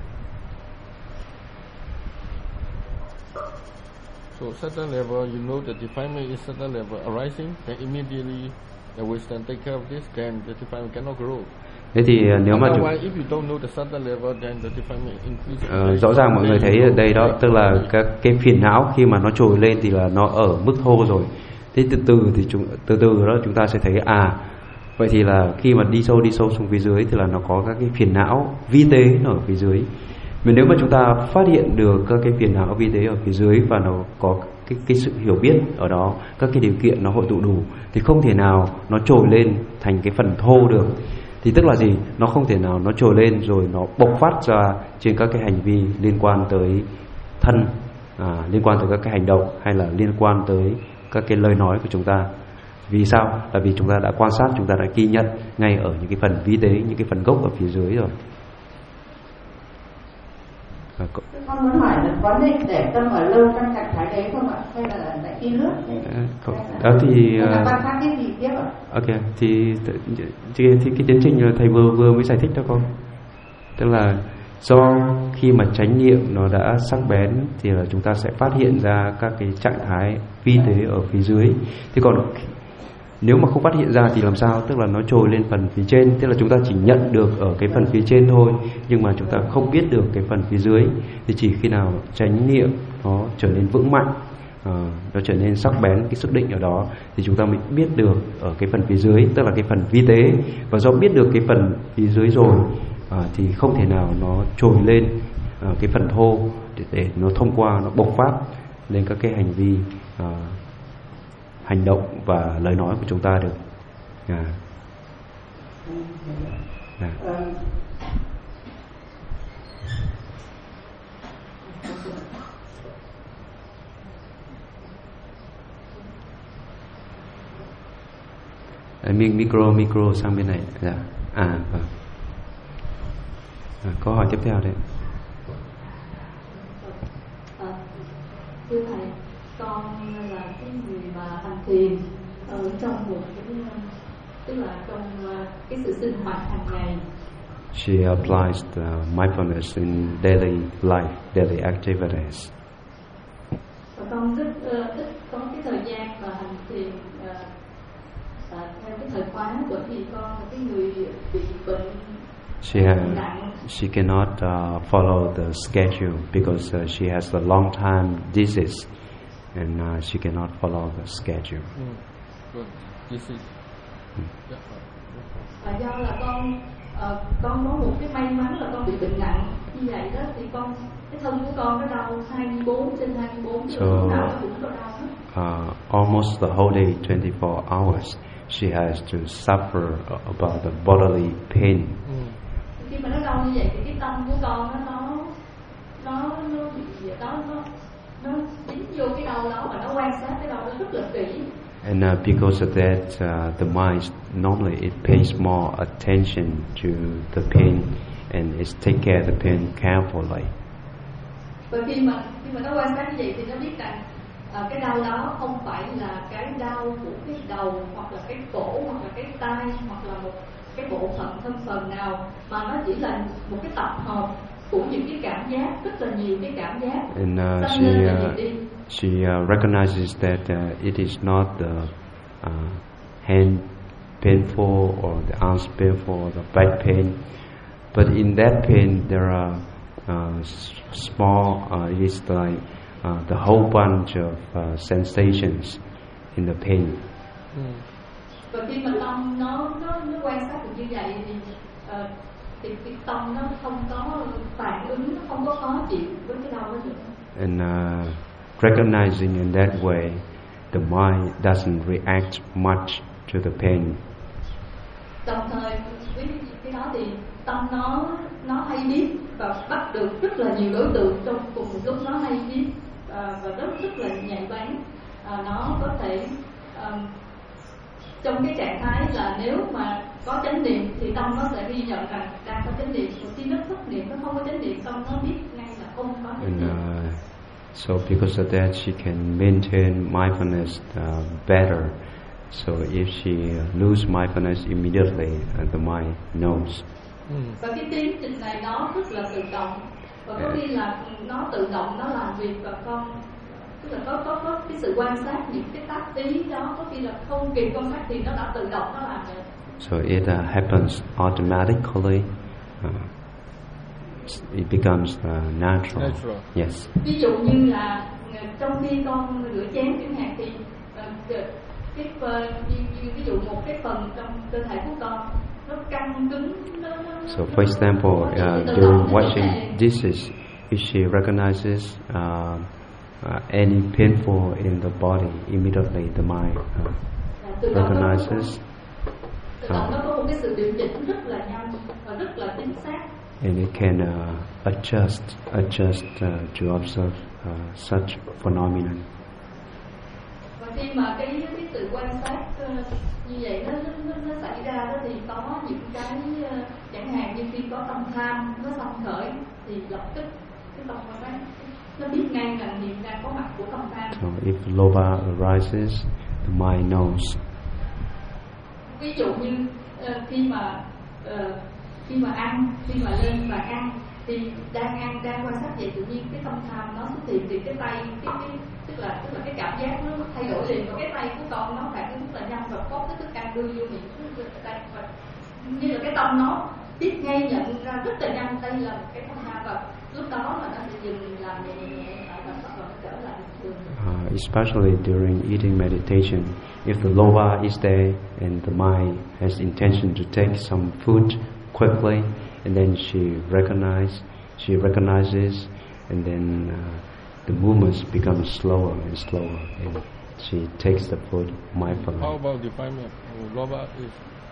So certain level, you know the defilement is certain level arising, then immediately the wisdom take care of this, then the defilement cannot grow. Thế thì nếu mà chúng, Otherwise, if you don't know the certain level, then the defilement increases. uh, rõ ràng mọi người thấy ở đây đó, tức là các cái phiền não khi mà nó trồi lên thì là nó ở mức thô rồi. Thế từ từ thì chúng từ từ đó chúng ta sẽ thấy à, vậy thì là khi mà đi sâu đi sâu xuống phía dưới thì là nó có các cái phiền não vi tế ở phía dưới. Mà nếu mà chúng ta phát hiện được các cái phiền não vi tế ở phía dưới và nó có cái cái sự hiểu biết ở đó, các cái điều kiện nó hội tụ đủ, thì không thể nào nó trồi lên thành cái phần thô được. Thì tức là gì? Nó không thể nào nó trồi lên rồi nó bộc phát ra trên các cái hành vi liên quan tới thân, à, liên quan tới các cái hành động, hay là liên quan tới các cái lời nói của chúng ta. Vì sao? Là vì chúng ta đã quan sát, chúng ta đã ghi nhận ngay ở những cái phần vi tế, những cái phần gốc ở phía dưới rồi. À, có... Con muốn hỏi là có nên để tâm ở lâu trong trạng thái đấy không ạ? Hay là lại đi lướt? À, không. Đó thì hay là quan sát cái gì tiếp ạ? Ok, thì, thì, thì, thì cái tiến trình thầy vừa vừa mới giải thích đó con. Tức là do khi mà chánh niệm nó đã sắc bén thì là chúng ta sẽ phát hiện ra các cái trạng thái vi tế ở phía dưới. Thì còn nếu mà không phát hiện ra thì làm sao? Tức là nó trồi lên phần phía trên, tức là chúng ta chỉ nhận được ở cái phần phía trên thôi, nhưng mà chúng ta không biết được cái phần phía dưới. Thì chỉ khi nào chánh niệm nó trở nên vững mạnh, uh, nó trở nên sắc bén, cái sức định ở đó, thì chúng ta mới biết được ở cái phần phía dưới, tức là cái phần vi tế. Và do biết được cái phần phía dưới rồi, uh, thì không thể nào nó trồi lên uh, cái phần thô để, để nó thông qua, nó bộc phát lên các cái hành vi uh, hành động và lời nói của chúng ta được. Yeah. Yeah. Micro micro sang bên này. Dạ. À vâng. À, câu hỏi tiếp theo đấy. À, thưa thầy, con là cái người mà hành thiền ở trong một cái, tức là trong cái sự sinh hoạt hàng ngày. She applies the mindfulness in daily life, daily activities. Và con rất uh, ít có cái thời gian mà hành thiền uh, uh, theo cái thời khóa, bởi vì con là cái người bị bệnh. She has, she cannot uh, follow the schedule because uh, she has a long time disease, and uh, she cannot follow the schedule. Mm. Good. Disease. Mm. Yeah. Và do là con uh, con có một cái may mắn là con bị bệnh nặng như vậy đó, thì con cái thân của con nó đau hai mươi bốn trên hai mươi bốn, so, lúc nào nó cũng có đau hết. Uh, almost the whole day, twenty-four hours, she has to suffer about the bodily pain. Mm. Khi mà nó đau như vậy thì cái tâm của con nó nó nó nó bị đó nó nó dính vô cái đau đó và nó quan sát cái đau đó rất là kỹ. And uh, because of that, uh, the mind normally it pays more attention to the pain and it take care of the pain carefully. Và khi mà khi mà nó quan sát như vậy thì nó biết rằng uh, cái đau đó không phải là cái đau của cái đầu hoặc là cái cổ hoặc là cái tai hoặc là một cái bộ phận thân phần nào, mà nó chỉ là một cái tập hợp của những cái cảm giác, rất là nhiều cái cảm giác. And uh, she uh, she uh, recognizes that uh, it is not the uh, hand painful or the arms painful or the back pain, but in that pain there are uh, small, uh, it is like uh, the whole bunch of uh, sensations in the pain. Mm. Và khi mà tâm nó nó nó quan sát được như vậy thì uh, thì cái tâm nó không có phản ứng, nó không có khó chịu với cái đau đó nữa. And uh, recognizing in that way, the mind doesn't react much to the pain. Đồng thời với cái đó thì tâm nó nó hay biết và bắt được rất là nhiều đối tượng trong cùng một lúc, nó hay biết uh, và rất rất là nhạy bén. Uh, nó có thể uh, trong cái trạng thái là nếu mà có chánh niệm thì tâm nó sẽ ghi nhận rằng đang có chánh niệm, một khi nó thất niệm, nó không có chánh niệm, tâm nó biết ngay là không có chánh niệm. And uh, so because of that, she can maintain mindfulness uh, better. So if she lose mindfulness immediately, uh, the mind knows. Mm. Và cái tiến trình này nó rất là tự động, và có khi là nó tự động nó làm việc, và con tức là có có có cái sự quan sát những cái tác ý đó, có khi là không kịp quan sát thì nó đã tự động nó làm được. So it uh, happens automatically. Uh, it becomes uh, natural. Natural. Yes. Ví dụ như là trong khi con rửa chén chẳng hạn thì uh, cái uh, như, ví dụ một cái phần trong cơ thể của con nó căng cứng. Nó, nó, so for example, uh, during washing dishes, if she recognizes uh, uh, any painful in the body, immediately the mind uh, recognizes. Tự động nó có một cái sự điều chỉnh rất là nhanh và rất là chính xác. And it can uh, adjust, adjust uh, to observe uh, such phenomenon. Và khi mà cái cái sự quan sát uh, như vậy nó, nó nó xảy ra đó thì có những cái uh, chẳng hạn như khi có tâm tham nó xông khởi thì lập tức cái tâm quan sát nó biết ngay rằng hiện đang có mặt của tâm tham. So if lobha arises, the mind knows. Ví dụ như uh, khi mà uh, khi mà ăn, khi mà lên và ăn thì đang ăn, đang quan sát vậy tự nhiên cái tâm tham nó xuất hiện thì cái tay, cái cái tức là tức là cái cảm giác nó thay đổi liền, và cái tay của con nó phản ứng rất là nhanh và có cái thức ăn đưa vô miệng cái tay, và như là cái tâm nó biết ngay nhận ra rất là nhanh đây là một cái tâm tham, và lúc đó là nó sẽ dừng làm nhẹ nhẹ lại và bắt đầu trở lại bình thường. Uh, especially during eating meditation, if the lobha is there and the mind has intention to take some food quickly, and then she recognize, she recognizes, and then uh, the movements become slower and slower, and she takes the food mindfully. How about defilement? Loba is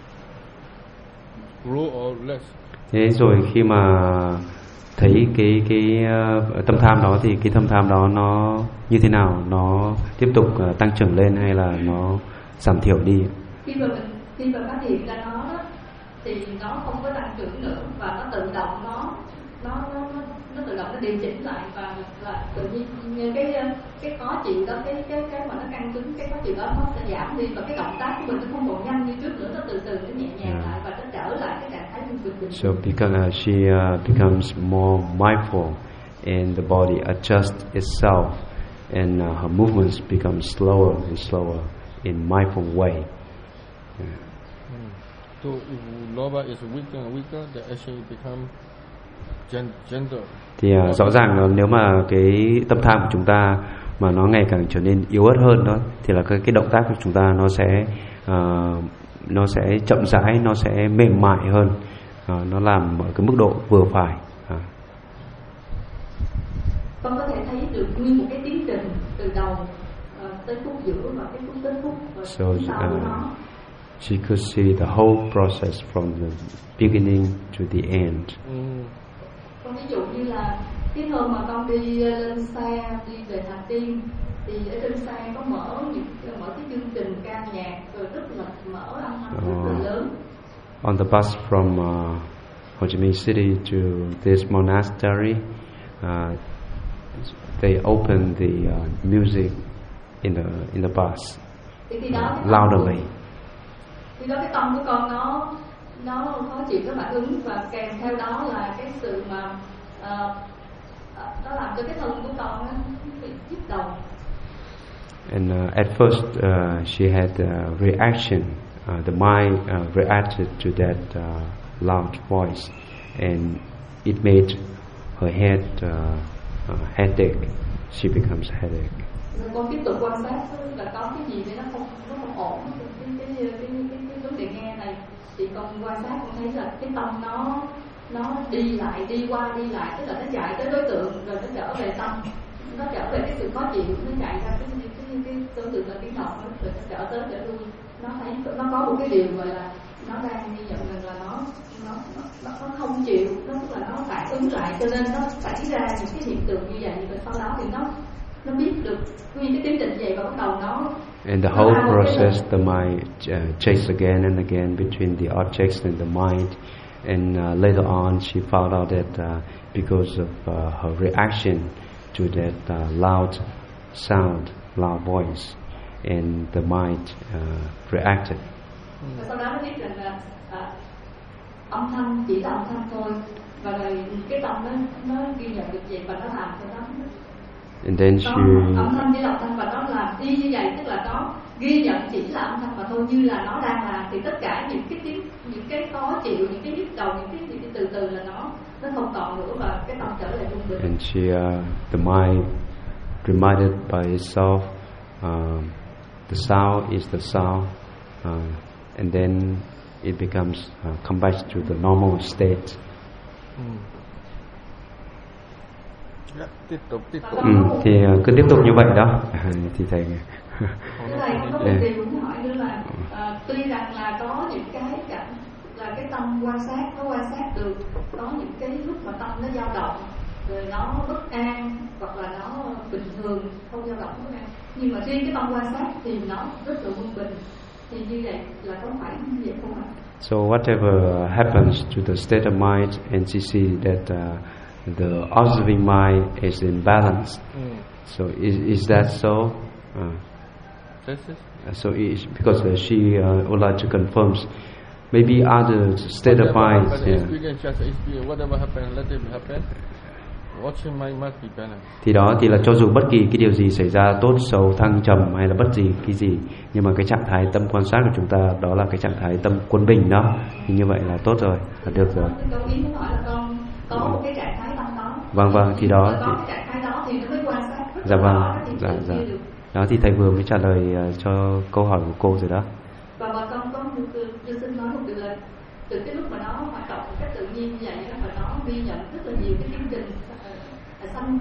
grow or less? Thế rồi khi mà thấy cái cái uh, tâm tham đó thì cái tâm tham đó nó như thế nào, nó tiếp tục uh, tăng trưởng lên hay là nó giảm thiểu đi? Khi mà mình khi mà phát hiện ra nó đó, thì nó không có tăng trưởng nữa và nó tự động nó nó nó nó, nó tự động nó điều chỉnh lại và là tự nhiên cái cái khó chịu đó, cái cái cái mà nó căng cứng, cái khó chịu đó nó sẽ giảm đi và cái động tác của mình nó không còn nhanh như trước nữa, nó từ từ nó nhẹ nhàng lại và nó trở lại cái trạng thái bình bình. So because uh, she uh, becomes more mindful and the body adjusts itself and uh, her movements become slower and slower in mindful way. Yeah. Mm. So if loba is weaker and weaker, the action become gentle. Thì uh, rõ ràng là nếu mà cái tâm tham của chúng ta mà nó ngày càng trở nên yếu ớt hơn đó, thì là cái, cái động tác của chúng ta nó sẽ uh, nó sẽ chậm rãi, nó sẽ mềm mại hơn, uh, nó làm ở cái mức độ vừa phải. Uh. Con có thể thấy được nguyên một cái tiến trình từ đầu uh, tới phút giữa và cái phút tới phút và So, sau của nó. uh, she could see the whole process from the beginning to the end. Mm. Con ví dụ như là cái hôm mà con đi lên xe đi về Hà Tiên thì ở trên xe có mở những mở cái chương trình ca nhạc rồi rất là mở âm thanh rất là lớn. On the bus from uh, Ho Chi Minh City to this monastery, uh, they opened the uh, music in the in the bus uh, loudly. Thì đó cái tâm của con nó nó khó chịu, nó phản ứng và kèm theo đó là cái sự mà uh, nó làm cho cái thân của con nó bị nhức đầu. And uh, at first uh, she had a reaction. Uh, the mind uh, reacted to that uh, loud voice, and it made her head uh, uh, headache. She becomes headache. Rồi con tiếp tục quan sát là có cái gì để nó không nó không ổn cái cái cái cái, cái, cái vấn đề nghe này, thì con quan sát con thấy là cái tâm nó nó đi lại đi qua đi lại, tức là nó chạy tới đối tượng rồi nó trở về tâm, nó trở về cái sự khó chịu, nó chạy ra cái cái cái, cái đối tượng là tiếng động, rồi nó trở tới trở lui, nó thấy nó có một cái điều gọi là nó đang ghi nhận rằng là nó nó nó nó không chịu, nó tức là nó phản ứng lại, cho nên nó xảy ra những cái hiện tượng như vậy, và sau đó thì nó nó biết được nguyên cái tiến trình vậy và bắt đầu nó. And the whole process, the mind uh, chased again and again between the objects and the mind. And uh, later on, she found out that uh, because of uh, her reaction to that uh, loud sound, loud voice, and the mind uh, reacted. Và sau đó nó biết rằng là à, âm thanh chỉ là âm thanh thôi, và rồi cái tâm nó nó ghi nhận được vậy và nó làm cho nó. And then she. Âm thanh chỉ là âm thanh và nó làm y như vậy, tức là nó ghi nhận chỉ là âm thanh mà thôi, như là nó đang làm, thì tất cả những cái tiếng, những cái khó chịu, những cái nhức đầu, những cái, những cái từ từ là nó nó không còn nữa và cái tâm trở lại trung bình. And she, uh, the mind reminded by itself, uh, the sound is the sound, uh, and then it becomes uh, come back to the normal state. Mm. Yeah, tiếp tục tiếp tục. Ừ, thì cứ tiếp tục như vậy đó. Thì thầy. Cái này không có một điều muốn hỏi nữa là uh, tuy rằng là có những cái cảnh là cái tâm quan sát, nó quan sát được, có những cái lúc mà tâm nó dao động, rồi nó bất an hoặc là nó bình thường, không dao động bất an, nhưng mà riêng cái tâm quan sát thì nó rất là quân bình, thì như vậy là có phải như vậy không ạ? So whatever happens to the state of mind, and she see that uh, the observing mind is in balance. Mm. So is is that so? Uh, yes, yes. So is, because uh, she uh, would like to confirm, maybe other state of mind. Yeah. Experience, just experience. Whatever happen, let it happen. Watching mind must be balanced. Thì đó thì là cho dù bất kỳ cái điều gì xảy ra, tốt xấu thăng trầm hay là bất gì cái gì, nhưng mà cái trạng thái tâm quan sát của chúng ta đó là cái trạng thái tâm quân bình đó, thì như vậy là tốt rồi, là được rồi. Câu ý muốn hỏi là con có một cái trạng thái tâm đó. Vâng vâng, thì đó. Có cái trạng thái đó thì nó mới quan sát. Dạ vâng, dạ dạ. Đó thì thầy vừa mới trả lời uh, cho câu hỏi của cô rồi đó. Và bà con có một tôi xin nói một điều là từ cái lúc mà nó hoạt động một cách tự nhiên như vậy đó, mà nó ghi nhận rất là nhiều cái tiến trình sanh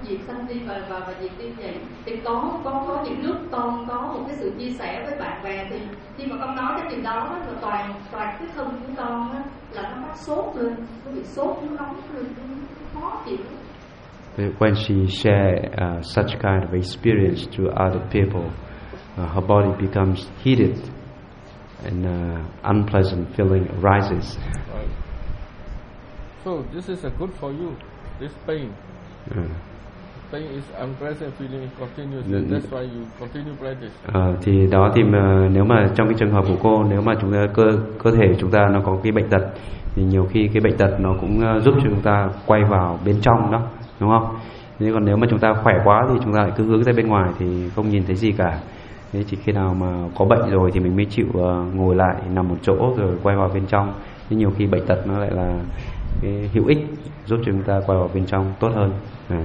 diệt sanh đi và và, và diệt đi vậy. Thì có có có những lúc con có một cái sự chia sẻ với bạn bè, thì khi mà con nói cái điều đó là toàn toàn cái thân của con á, là nó phát sốt lên, nó bị sốt, nó nóng lên, nó khó chịu. When she share uh, such kind of experience to other people, uh, her body becomes heated and uh, unpleasant feeling arises. Right. So this is a good for you. This pain. Uh. Pain is unpleasant feeling continuously. That's why you continue practice. Uh, thì đó thì mà, nếu mà trong cái trường hợp của cô, nếu mà chúng ta cơ cơ thể chúng ta nó có cái bệnh tật, thì nhiều khi cái bệnh tật nó cũng uh, giúp cho chúng ta quay vào bên trong đó, đúng không? Thế còn nếu mà chúng ta khỏe quá thì chúng ta lại cứ hướng ra bên ngoài thì không nhìn thấy gì cả. Thế chỉ khi nào mà có bệnh rồi thì mình mới chịu uh, ngồi lại nằm một chỗ rồi quay vào bên trong. Thế nhiều khi bệnh tật nó lại là cái hữu ích giúp cho chúng ta quay vào bên trong tốt hơn. À.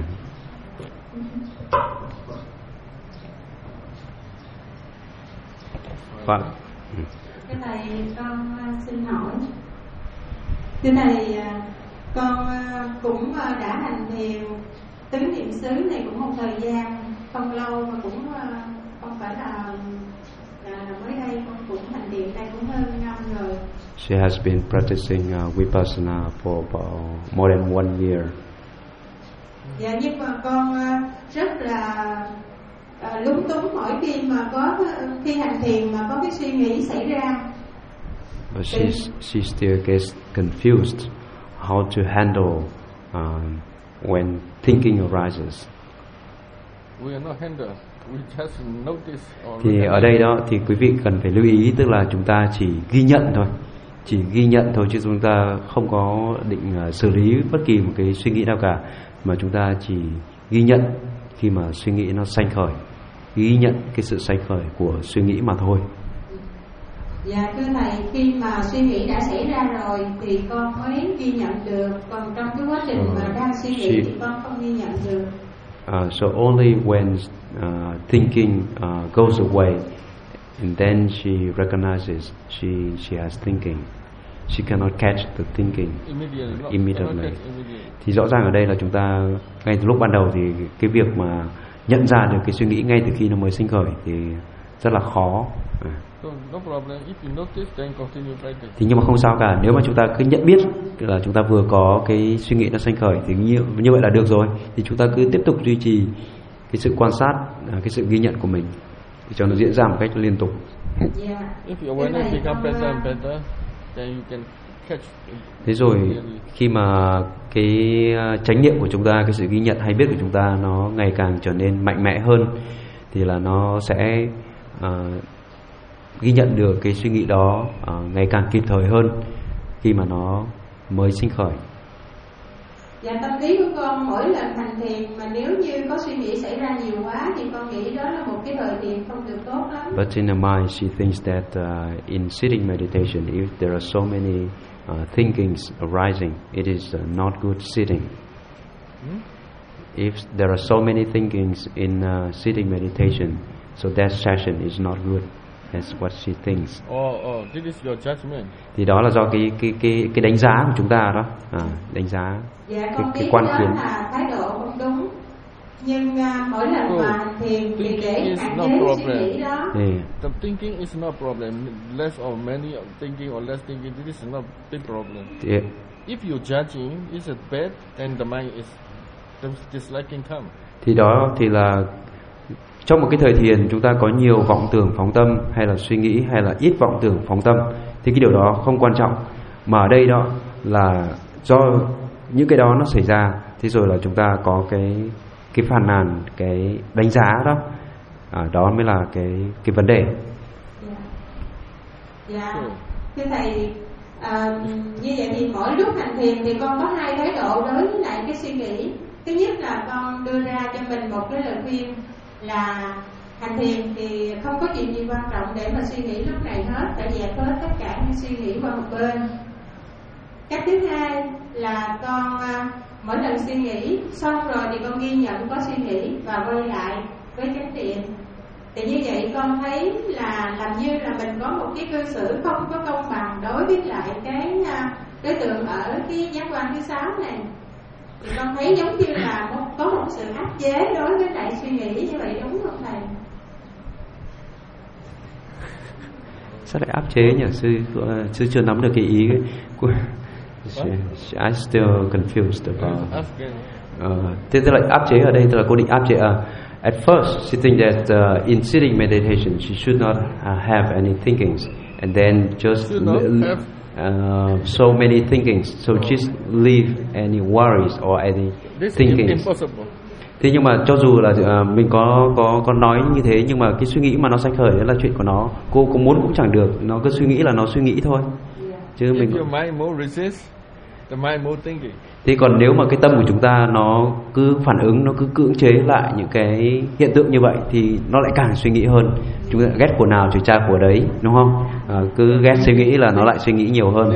Vâng. Thưa thầy, con xin hỏi. Thưa thầy, con cũng đã hành thiền tứ niệm xứ này cũng một thời gian không lâu, mà cũng không phải là, là mới đây, con cũng hành thiền đây cũng hơn năm rồi. She has been practicing uh, Vipassana for about more than one year. Dạ, nhưng mà con rất là uh, lúng túng mỗi khi mà có khi hành thiền mà có cái suy nghĩ xảy ra. But she she still gets confused how to handle um, when thinking arises. We are not handle. We just notice. Thì ở đây đó thì quý vị cần phải lưu ý, tức là chúng ta chỉ ghi nhận thôi, chỉ ghi nhận thôi chứ chúng ta không có định uh, xử lý bất kỳ một cái suy nghĩ nào cả, mà chúng ta chỉ ghi nhận khi mà suy nghĩ nó sanh khởi, ghi nhận cái sự sanh khởi của suy nghĩ mà thôi. Dạ thưa thầy, khi mà suy nghĩ đã xảy ra rồi thì con mới ghi nhận được, còn trong cái quá trình uh, mà đang suy nghĩ she, thì con không ghi nhận được. Uh, so only when uh, thinking uh, goes away, and then she recognizes she she has thinking. She cannot catch the thinking immediately. immediately. Thì rõ ràng ở đây là chúng ta ngay từ lúc ban đầu thì cái việc mà nhận ra được cái suy nghĩ ngay từ khi nó mới sinh khởi thì rất là khó. À. Thì nhưng mà không sao cả, nếu mà chúng ta cứ nhận biết là chúng ta vừa có cái suy nghĩ nó sinh khởi thì như, như vậy là được rồi. Thì chúng ta cứ tiếp tục duy trì cái sự quan sát, cái sự ghi nhận của mình để cho nó diễn ra một cách liên tục. Thế rồi khi mà cái chánh niệm của chúng ta, cái sự ghi nhận hay biết của chúng ta nó ngày càng trở nên mạnh mẽ hơn, thì là nó sẽ uh, ghi nhận được cái suy nghĩ đó uh, ngày càng kịp thời hơn khi mà nó mới sinh khởi. Dạ, tâm lý của con mỗi lần hành thiền mà nếu như có suy nghĩ xảy ra nhiều quá thì con nghĩ đó là một cái thời thiền không được tốt lắm. But in her mind she thinks that uh, in sitting meditation, if there are so many uh, thinkings arising, it is uh, not good sitting. Hmm? If there are so many thinkings in uh, sitting meditation, so that session is not good. That's what she thinks. Oh, oh, this is your judgment. Thì đó là do cái cái cái cái đánh giá của chúng ta đó, à, đánh giá. Dạ, cái, con cái biết quan đó kiến. là thái độ không đúng. Nhưng uh, mỗi lần So, mà hành thiền thì để hạn chế suy nghĩ đó. Yeah. The thinking is not problem. Less or many thinking or less thinking, this is not big problem. Yeah. If you're judging, is it bad? Then the mind is disliking come. Thì đó thì là trong một cái thời thiền chúng ta có nhiều vọng tưởng phóng tâm hay là suy nghĩ hay là ít vọng tưởng phóng tâm thì cái điều đó không quan trọng, mà ở đây đó là do những cái đó nó xảy ra, thế rồi là chúng ta có cái cái phàn nàn, cái đánh giá đó, à, đó mới là cái cái vấn đề. Dạ, dạ. Thưa thầy, à, như vậy thì mỗi lúc hành thiền thì con có hai thái độ đối với lại cái suy nghĩ. Thứ nhất là con đưa ra cho mình một cái lời khuyên là hành thiền thì không có chuyện gì quan trọng để mà suy nghĩ lúc này hết, phải dẹp hết tất cả những suy nghĩ qua một bên. Cách thứ hai là con mỗi lần suy nghĩ xong rồi thì con ghi nhận có suy nghĩ và quay lại với chánh niệm. Thì như vậy con thấy là làm như là mình có một cái cư xử không có công bằng đối với lại cái đối tượng ở cái giác quan thứ sáu này. Thì con thấy giống như là một, có một sự áp chế đối với lại suy nghĩ như vậy, đúng không thầy? Sao lại áp chế nhỉ? Sư sư chưa nắm được cái ý của. I still confused about. Uh, thế tức là áp chế ở đây tức là cô định áp chế. Uh, at first, she think that uh, in sitting meditation, she should not uh, have any thinkings, and then just uh, so many thinkings, so just leave any worries or any thinkings. Thế nhưng mà cho dù là uh, mình có có có nói như thế, nhưng mà cái suy nghĩ mà nó sanh khởi đó là chuyện của nó. Cô có muốn cũng chẳng được, nó cứ suy nghĩ là nó suy nghĩ thôi. Chứ mình. Thì còn nếu mà cái tâm của chúng ta nó cứ phản ứng, nó cứ cưỡng chế lại những cái hiện tượng như vậy thì nó lại càng suy nghĩ hơn. Chúng ta ghét của nào chửi cha của đấy, đúng không? À, cứ ghét suy nghĩ là nó lại suy nghĩ nhiều hơn.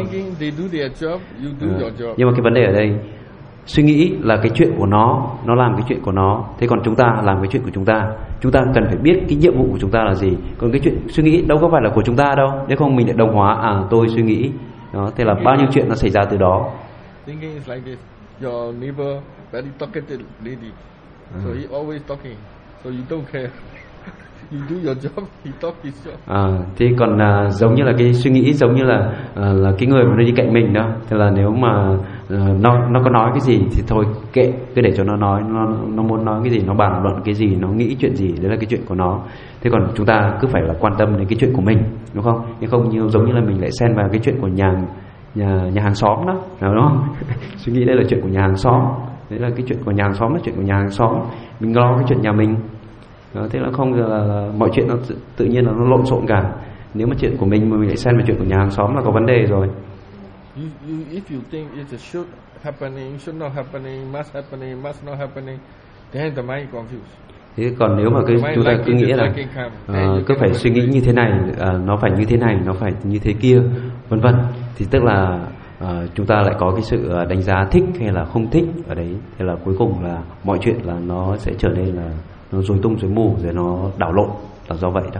À, nhưng mà cái vấn đề ở đây, suy nghĩ là cái chuyện của nó, nó làm cái chuyện của nó. Thế còn chúng ta làm cái chuyện của chúng ta. Chúng ta cần phải biết cái nhiệm vụ của chúng ta là gì. Còn cái chuyện suy nghĩ đâu có phải là của chúng ta đâu. Nếu không mình lại đồng hóa, à tôi suy nghĩ. Đó, thế là bao nhiêu chuyện nó xảy ra từ đó. Thinking is like this. Your neighbor, very talkative lady. So he always talking. So you don't care. You do your job, he talk his job. À, thì còn à, giống như là cái suy nghĩ giống như là à, là cái người mà nó đi cạnh mình đó. Thế là nếu mà à, nó nó có nói cái gì thì thôi kệ, cứ để cho nó nói. Nó nó muốn nói cái gì, nó bàn luận cái gì, nó nghĩ chuyện gì, đấy là cái chuyện của nó. Thế còn chúng ta cứ phải là quan tâm đến cái chuyện của mình, đúng không? Nhưng không như giống như là mình lại xen vào cái chuyện của nhà nhà nhà hàng xóm đó, đúng không? Suy nghĩ đây là chuyện của nhà hàng xóm, đấy là cái chuyện của nhà hàng xóm là chuyện của nhà hàng xóm. Mình lo cái chuyện nhà mình. Đó, thế là không là, là mọi chuyện nó tự, tự nhiên là nó lộn xộn cả. Nếu mà chuyện của mình mà mình lại xen vào chuyện của nhà hàng xóm là có vấn đề rồi. You, you, if you think it should happening, should not happening, must happening, must not happening, then the mind confused. Thế còn nếu mà cái, chúng ta cứ nghĩ là uh, cứ phải suy nghĩ như thế này, uh, nó phải như thế này, nó phải như thế kia, vân vân, thì tức là uh, chúng ta lại có cái sự đánh giá thích hay là không thích ở đấy. Thế là cuối cùng là mọi chuyện là nó sẽ trở nên là nó rối tung rối mù, rồi nó đảo lộn, là do vậy đó.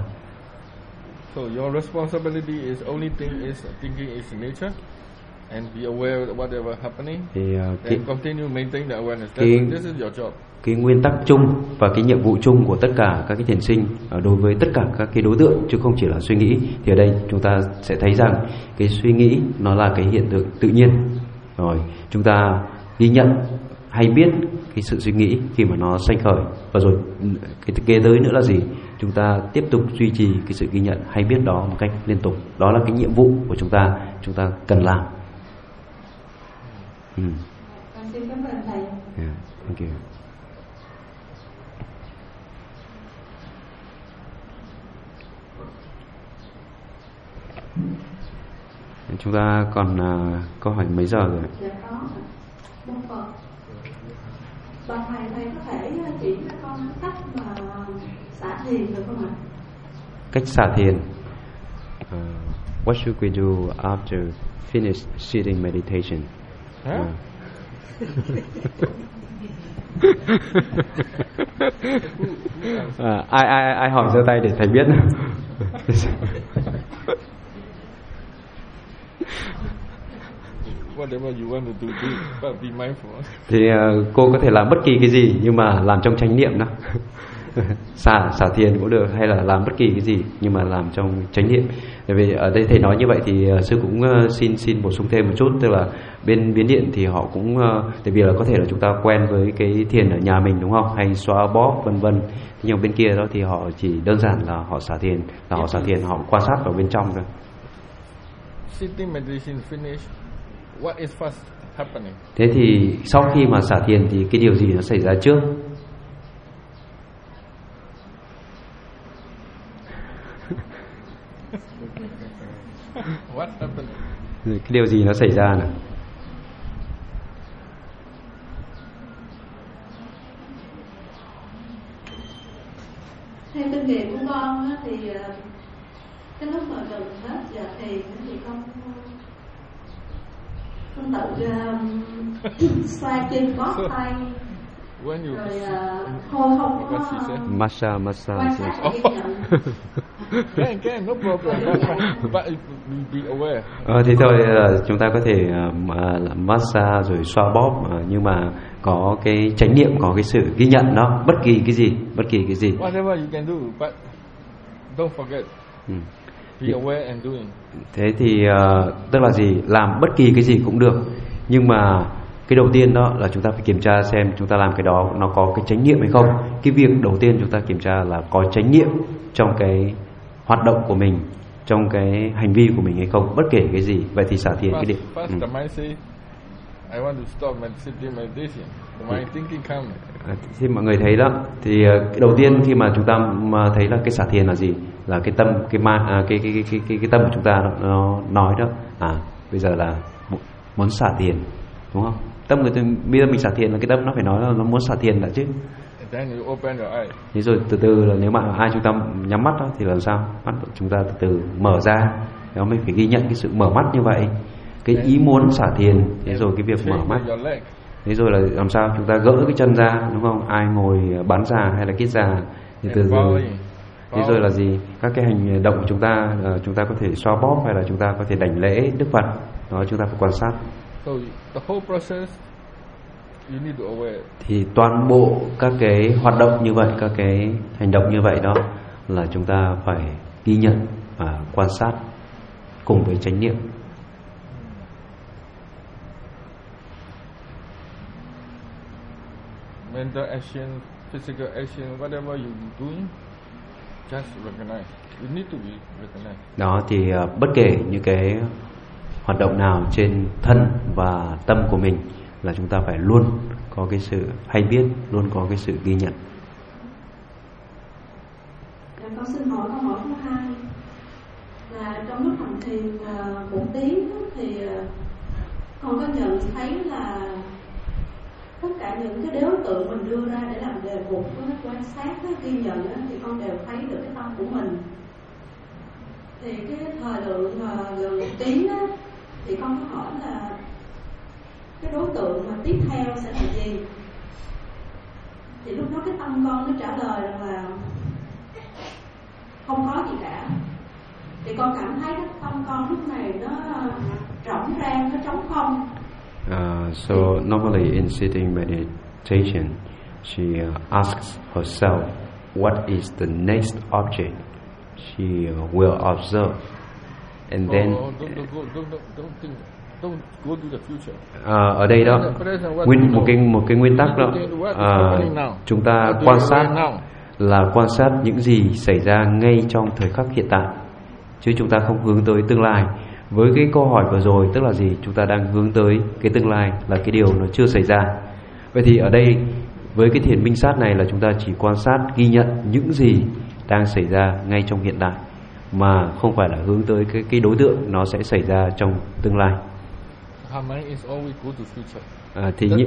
So your responsibility is only thing is thinking is nature and be aware of whatever happening. Thì uh, cái, continue maintain the awareness. Cái, this is your job. Cái nguyên tắc chung và cái nhiệm vụ chung của tất cả các cái thiền sinh đối với tất cả các cái đối tượng, chứ không chỉ là suy nghĩ. Thì ở đây chúng ta sẽ thấy rằng cái suy nghĩ nó là cái hiện tượng tự nhiên. Rồi chúng ta ghi nhận hay biết cái sự suy nghĩ khi mà nó sanh khởi, và rồi cái kế tới nữa là gì? Chúng ta tiếp tục duy trì cái sự ghi nhận hay biết đó một cách liên tục. Đó là cái nhiệm vụ của chúng ta, chúng ta cần làm. Ừ. Xin cảm ơn thầy. Yeah, thank you. Chúng ta còn uh, câu hỏi mấy giờ rồi? Dạ có. Một phần. Bà thầy thầy có thể chỉ cho con cách mà xả thiền được không ạ? Cách xả thiền. Uh, what should we do after finish sitting meditation? Huh? Uh. uh, ai ai ai hỏi giơ tay để thầy biết. Whatever you want to do, do but be mindful. Thì uh, cô có thể làm bất kỳ cái gì nhưng mà làm trong chánh niệm đó. xả xả thiền cũng được, hay là làm bất kỳ cái gì nhưng mà làm trong chánh niệm. Tại vì ở đây thầy nói như vậy thì uh, sư cũng uh, xin xin bổ sung thêm một chút, tức là bên Biến Điện thì họ cũng uh, tại vì là có thể là chúng ta quen với cái thiền ở nhà mình, đúng không, hay xoa bóp vân vân. Nhưng bên kia đó thì họ chỉ đơn giản là họ xả thiền, là họ xả thiền họ quan sát vào bên trong thôi. Sitting meditation finish. What is first happening? Thế thì sau khi mà xả thiền thì cái điều gì nó xảy ra trước? What happened? Cái điều gì nó xảy ra nào? Theo kinh nghiệm của con thì cái lúc mà gần hết giờ thì thì con con tự uh, xoay chân bóp tay rồi uh, thôi không có massage massage quan sát và ghi nhận Can, can, no problem. But, but be aware. Ờ, thì thôi chúng ta có thể uh, massage rồi xoa bóp, uh, nhưng mà có cái chánh niệm, có cái sự ghi nhận đó, bất kỳ cái gì, bất kỳ cái gì. Whatever you can do, but don't forget. Ừ. Be aware and doing. Thế thì uh, tức là gì? Làm bất kỳ cái gì cũng được, nhưng mà cái đầu tiên đó là chúng ta phải kiểm tra xem chúng ta làm cái đó nó có cái chánh niệm hay không. Cái việc đầu tiên chúng ta kiểm tra là có chánh niệm trong cái hoạt động của mình, trong cái hành vi của mình hay không, bất kể cái gì. Vậy thì xả thiền cái điểm. First, ừ. the mind say, I want to stop meditation. The mind thinking come. À, thì mọi người thấy đó, thì cái đầu tiên khi mà chúng ta mà thấy là cái xả thiền là gì, là cái tâm, cái ma, à, cái, cái, cái, cái, cái, cái tâm của chúng ta đó, nó nói đó, à bây giờ là muốn xả thiền, đúng không? Tâm người ta bây giờ mình xả thiền là cái tâm nó phải nói là nó muốn xả thiền đã chứ. Then you open your eye. Thế rồi từ từ là nếu mà ai chúng ta nhắm mắt đó, thì làm sao? Mắt chúng ta từ từ mở ra, nó mới phải ghi nhận cái sự mở mắt như vậy, cái ý muốn xả thiền. Thế rồi cái việc mở mắt. Thế rồi là làm sao? Chúng ta gỡ cái chân ra, đúng không? Ai ngồi bán già hay là kiết già thì từ từ. Thế rồi là gì? Các cái hành động của chúng ta, chúng ta có thể xoa bóp hay là chúng ta có thể đảnh lễ Đức Phật. Đó, chúng ta phải quan sát. So the whole process you need to aware. Thì toàn bộ các cái hoạt động như vậy, các cái hành động như vậy đó là chúng ta phải ghi nhận và quan sát cùng với chánh niệm. Mental action, physical action, whatever you doing, just recognize. You need to be recognized. Đó thì uh, bất kể những cái hoạt động nào trên thân và tâm của mình là chúng ta phải luôn có cái sự hay biết, luôn có cái sự ghi nhận. Con xin hỏi câu hỏi thứ hai là trong lúc hành thiền một tiếng thì con có nhận thấy là tất cả những cái đối tượng mình đưa ra để làm đề mục quan sát ghi nhận thì con đều thấy được cái tâm của mình. Thì cái thời lượng gần một tiếng đó, thì con có hỏi là cái đối tượng mà tiếp theo sẽ là gì? Thì lúc đó cái tâm con nó trả lời là không có gì cả. Thì con cảm thấy cái tâm con lúc này nó rỗng rang, nó trống không. Uh, so normally in sitting meditation, she uh, asks herself, what is the next object she uh, will observe, and then. Oh, don't, don't, don't, don't, don't think. Don't go to the future. À, ở đây đó, nguyên một cái một cái nguyên tắc đó, à, chúng ta quan sát là quan sát những gì xảy ra ngay trong thời khắc hiện tại, chứ chúng ta không hướng tới tương lai. Với cái câu hỏi vừa rồi tức là gì? Chúng ta đang hướng tới cái tương lai là cái điều nó chưa xảy ra. Vậy thì ở đây với cái thiền minh sát này là chúng ta chỉ quan sát, ghi nhận những gì đang xảy ra ngay trong hiện tại, mà không phải là hướng tới cái cái đối tượng nó sẽ xảy ra trong tương lai. À, thì That, như,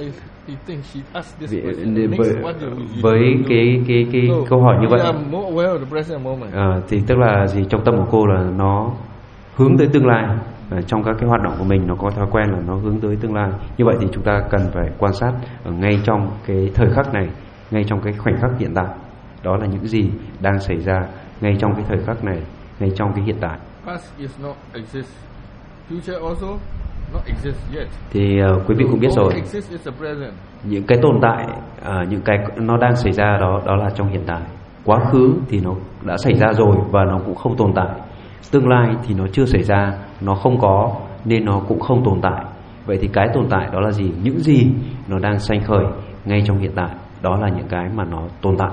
với cái cái cái so, câu hỏi như vậy, à, thì tức là gì? Trong tâm của cô là nó hướng tới tương lai. À, trong các cái hoạt động của mình nó có thói quen là nó hướng tới tương lai. Như vậy thì chúng ta cần phải quan sát ở ngay trong cái thời khắc này, ngay trong cái khoảnh khắc hiện tại. Đó là những gì đang xảy ra ngay trong cái thời khắc này, ngay trong cái hiện tại. Past is not exist. Future also not exist yet. Thì uh, quý vị cũng biết rồi, những cái tồn tại, uh, những cái nó đang xảy ra đó, đó là trong hiện tại. Quá khứ thì nó đã xảy ra rồi và nó cũng không tồn tại. Tương lai thì nó chưa xảy ra, nó không có nên nó cũng không tồn tại. Vậy thì cái tồn tại đó là gì? Những gì nó đang sanh khởi ngay trong hiện tại, đó là những cái mà nó tồn tại.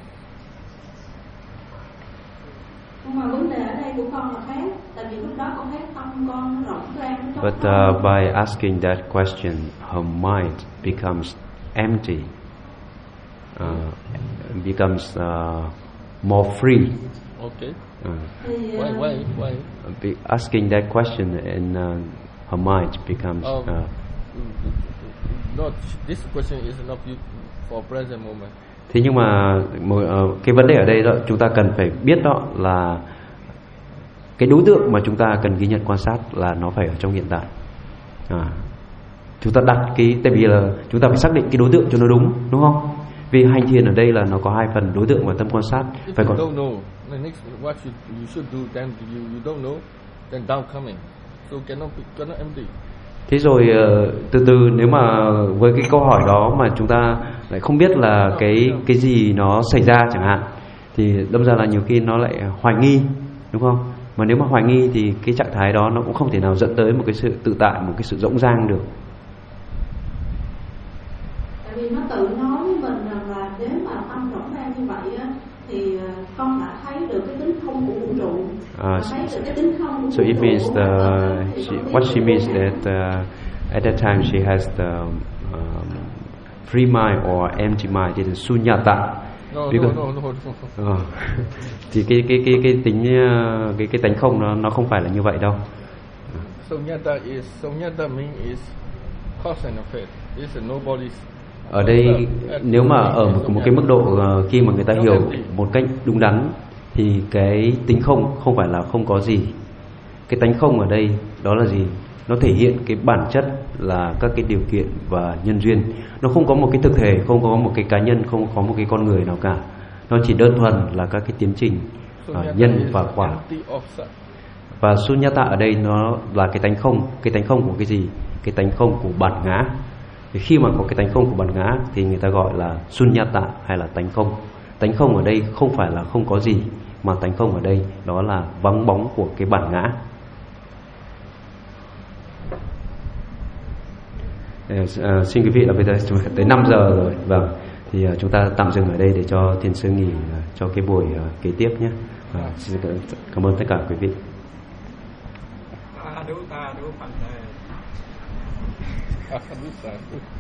Nhưng mà vấn đề ở đây của con là khác, tại vì lúc đó con thấy tâm con rộng rang. But uh, by asking that question, her mind becomes empty, uh, becomes uh, more free. Okay. Uh, why, why, why? Be asking that question and uh, her mind becomes. Um, uh, not this question is not for present moment. Thế nhưng mà uh, cái vấn đề ở đây đó chúng ta cần phải biết đó là cái đối tượng mà chúng ta cần ghi nhận quan sát là nó phải ở trong hiện tại. À, chúng ta đặt cái, tại vì là chúng ta phải xác định cái đối tượng cho nó đúng, đúng không? Vì hành thiền ở đây là nó có hai phần, đối tượng và tâm quan sát. Phải còn don't know the next what you, you should do, then you you don't know, then doubt coming, so cannot be, cannot empty. Thế rồi từ từ nếu mà với cái câu hỏi đó mà chúng ta lại không biết là cái cái gì nó xảy ra chẳng hạn, thì đâm ra là nhiều khi nó lại hoài nghi, đúng không? Mà nếu mà hoài nghi thì cái trạng thái đó nó cũng không thể nào dẫn tới một cái sự tự tại, một cái sự rỗng rang được. Tại vì nó tự nói với mình rằng là nếu mà tâm rỗng rang như vậy á, thì con đã thấy được cái tính không của vũ trụ. Uh, thấy được cái tính không của so vũ it trụ means the thì she, what she means that uh, at that time she has the um, free mind or empty mind, it is sunyata. No, Because, no, no, no, no. Uh, thì cái cái cái cái tính cái cái tánh không nó nó không phải là như vậy đâu. Sunyata is sunyata means is cause and effect. It's a nobody's. Ở đây nếu mà ở một, một cái mức độ uh, khi mà người ta hiểu một cách đúng đắn thì cái tính không không phải là không có gì. Cái tánh không ở đây đó là gì? Nó thể hiện cái bản chất là các cái điều kiện và nhân duyên. Nó không có một cái thực thể, không có một cái cá nhân, không có một cái con người nào cả. Nó chỉ đơn thuần là các cái tiến trình uh, nhân và quả. Và sunyata ở đây nó là cái tánh không. Cái tánh không của cái gì? Cái tánh không của bản ngã. Thì khi mà có cái tánh không của bản ngã thì người ta gọi là sunyata hay là tánh không. Tánh không ở đây không phải là không có gì, mà tánh không ở đây đó là vắng bóng của cái bản ngã. À, xin quý vị là bây giờ tới năm giờ rồi, vâng, thì uh, chúng ta tạm dừng ở đây để cho thiền sư nghỉ uh, cho cái buổi uh, kế tiếp nhé. À, xin cảm ơn tất cả quý vị. Ta đúng ta đúng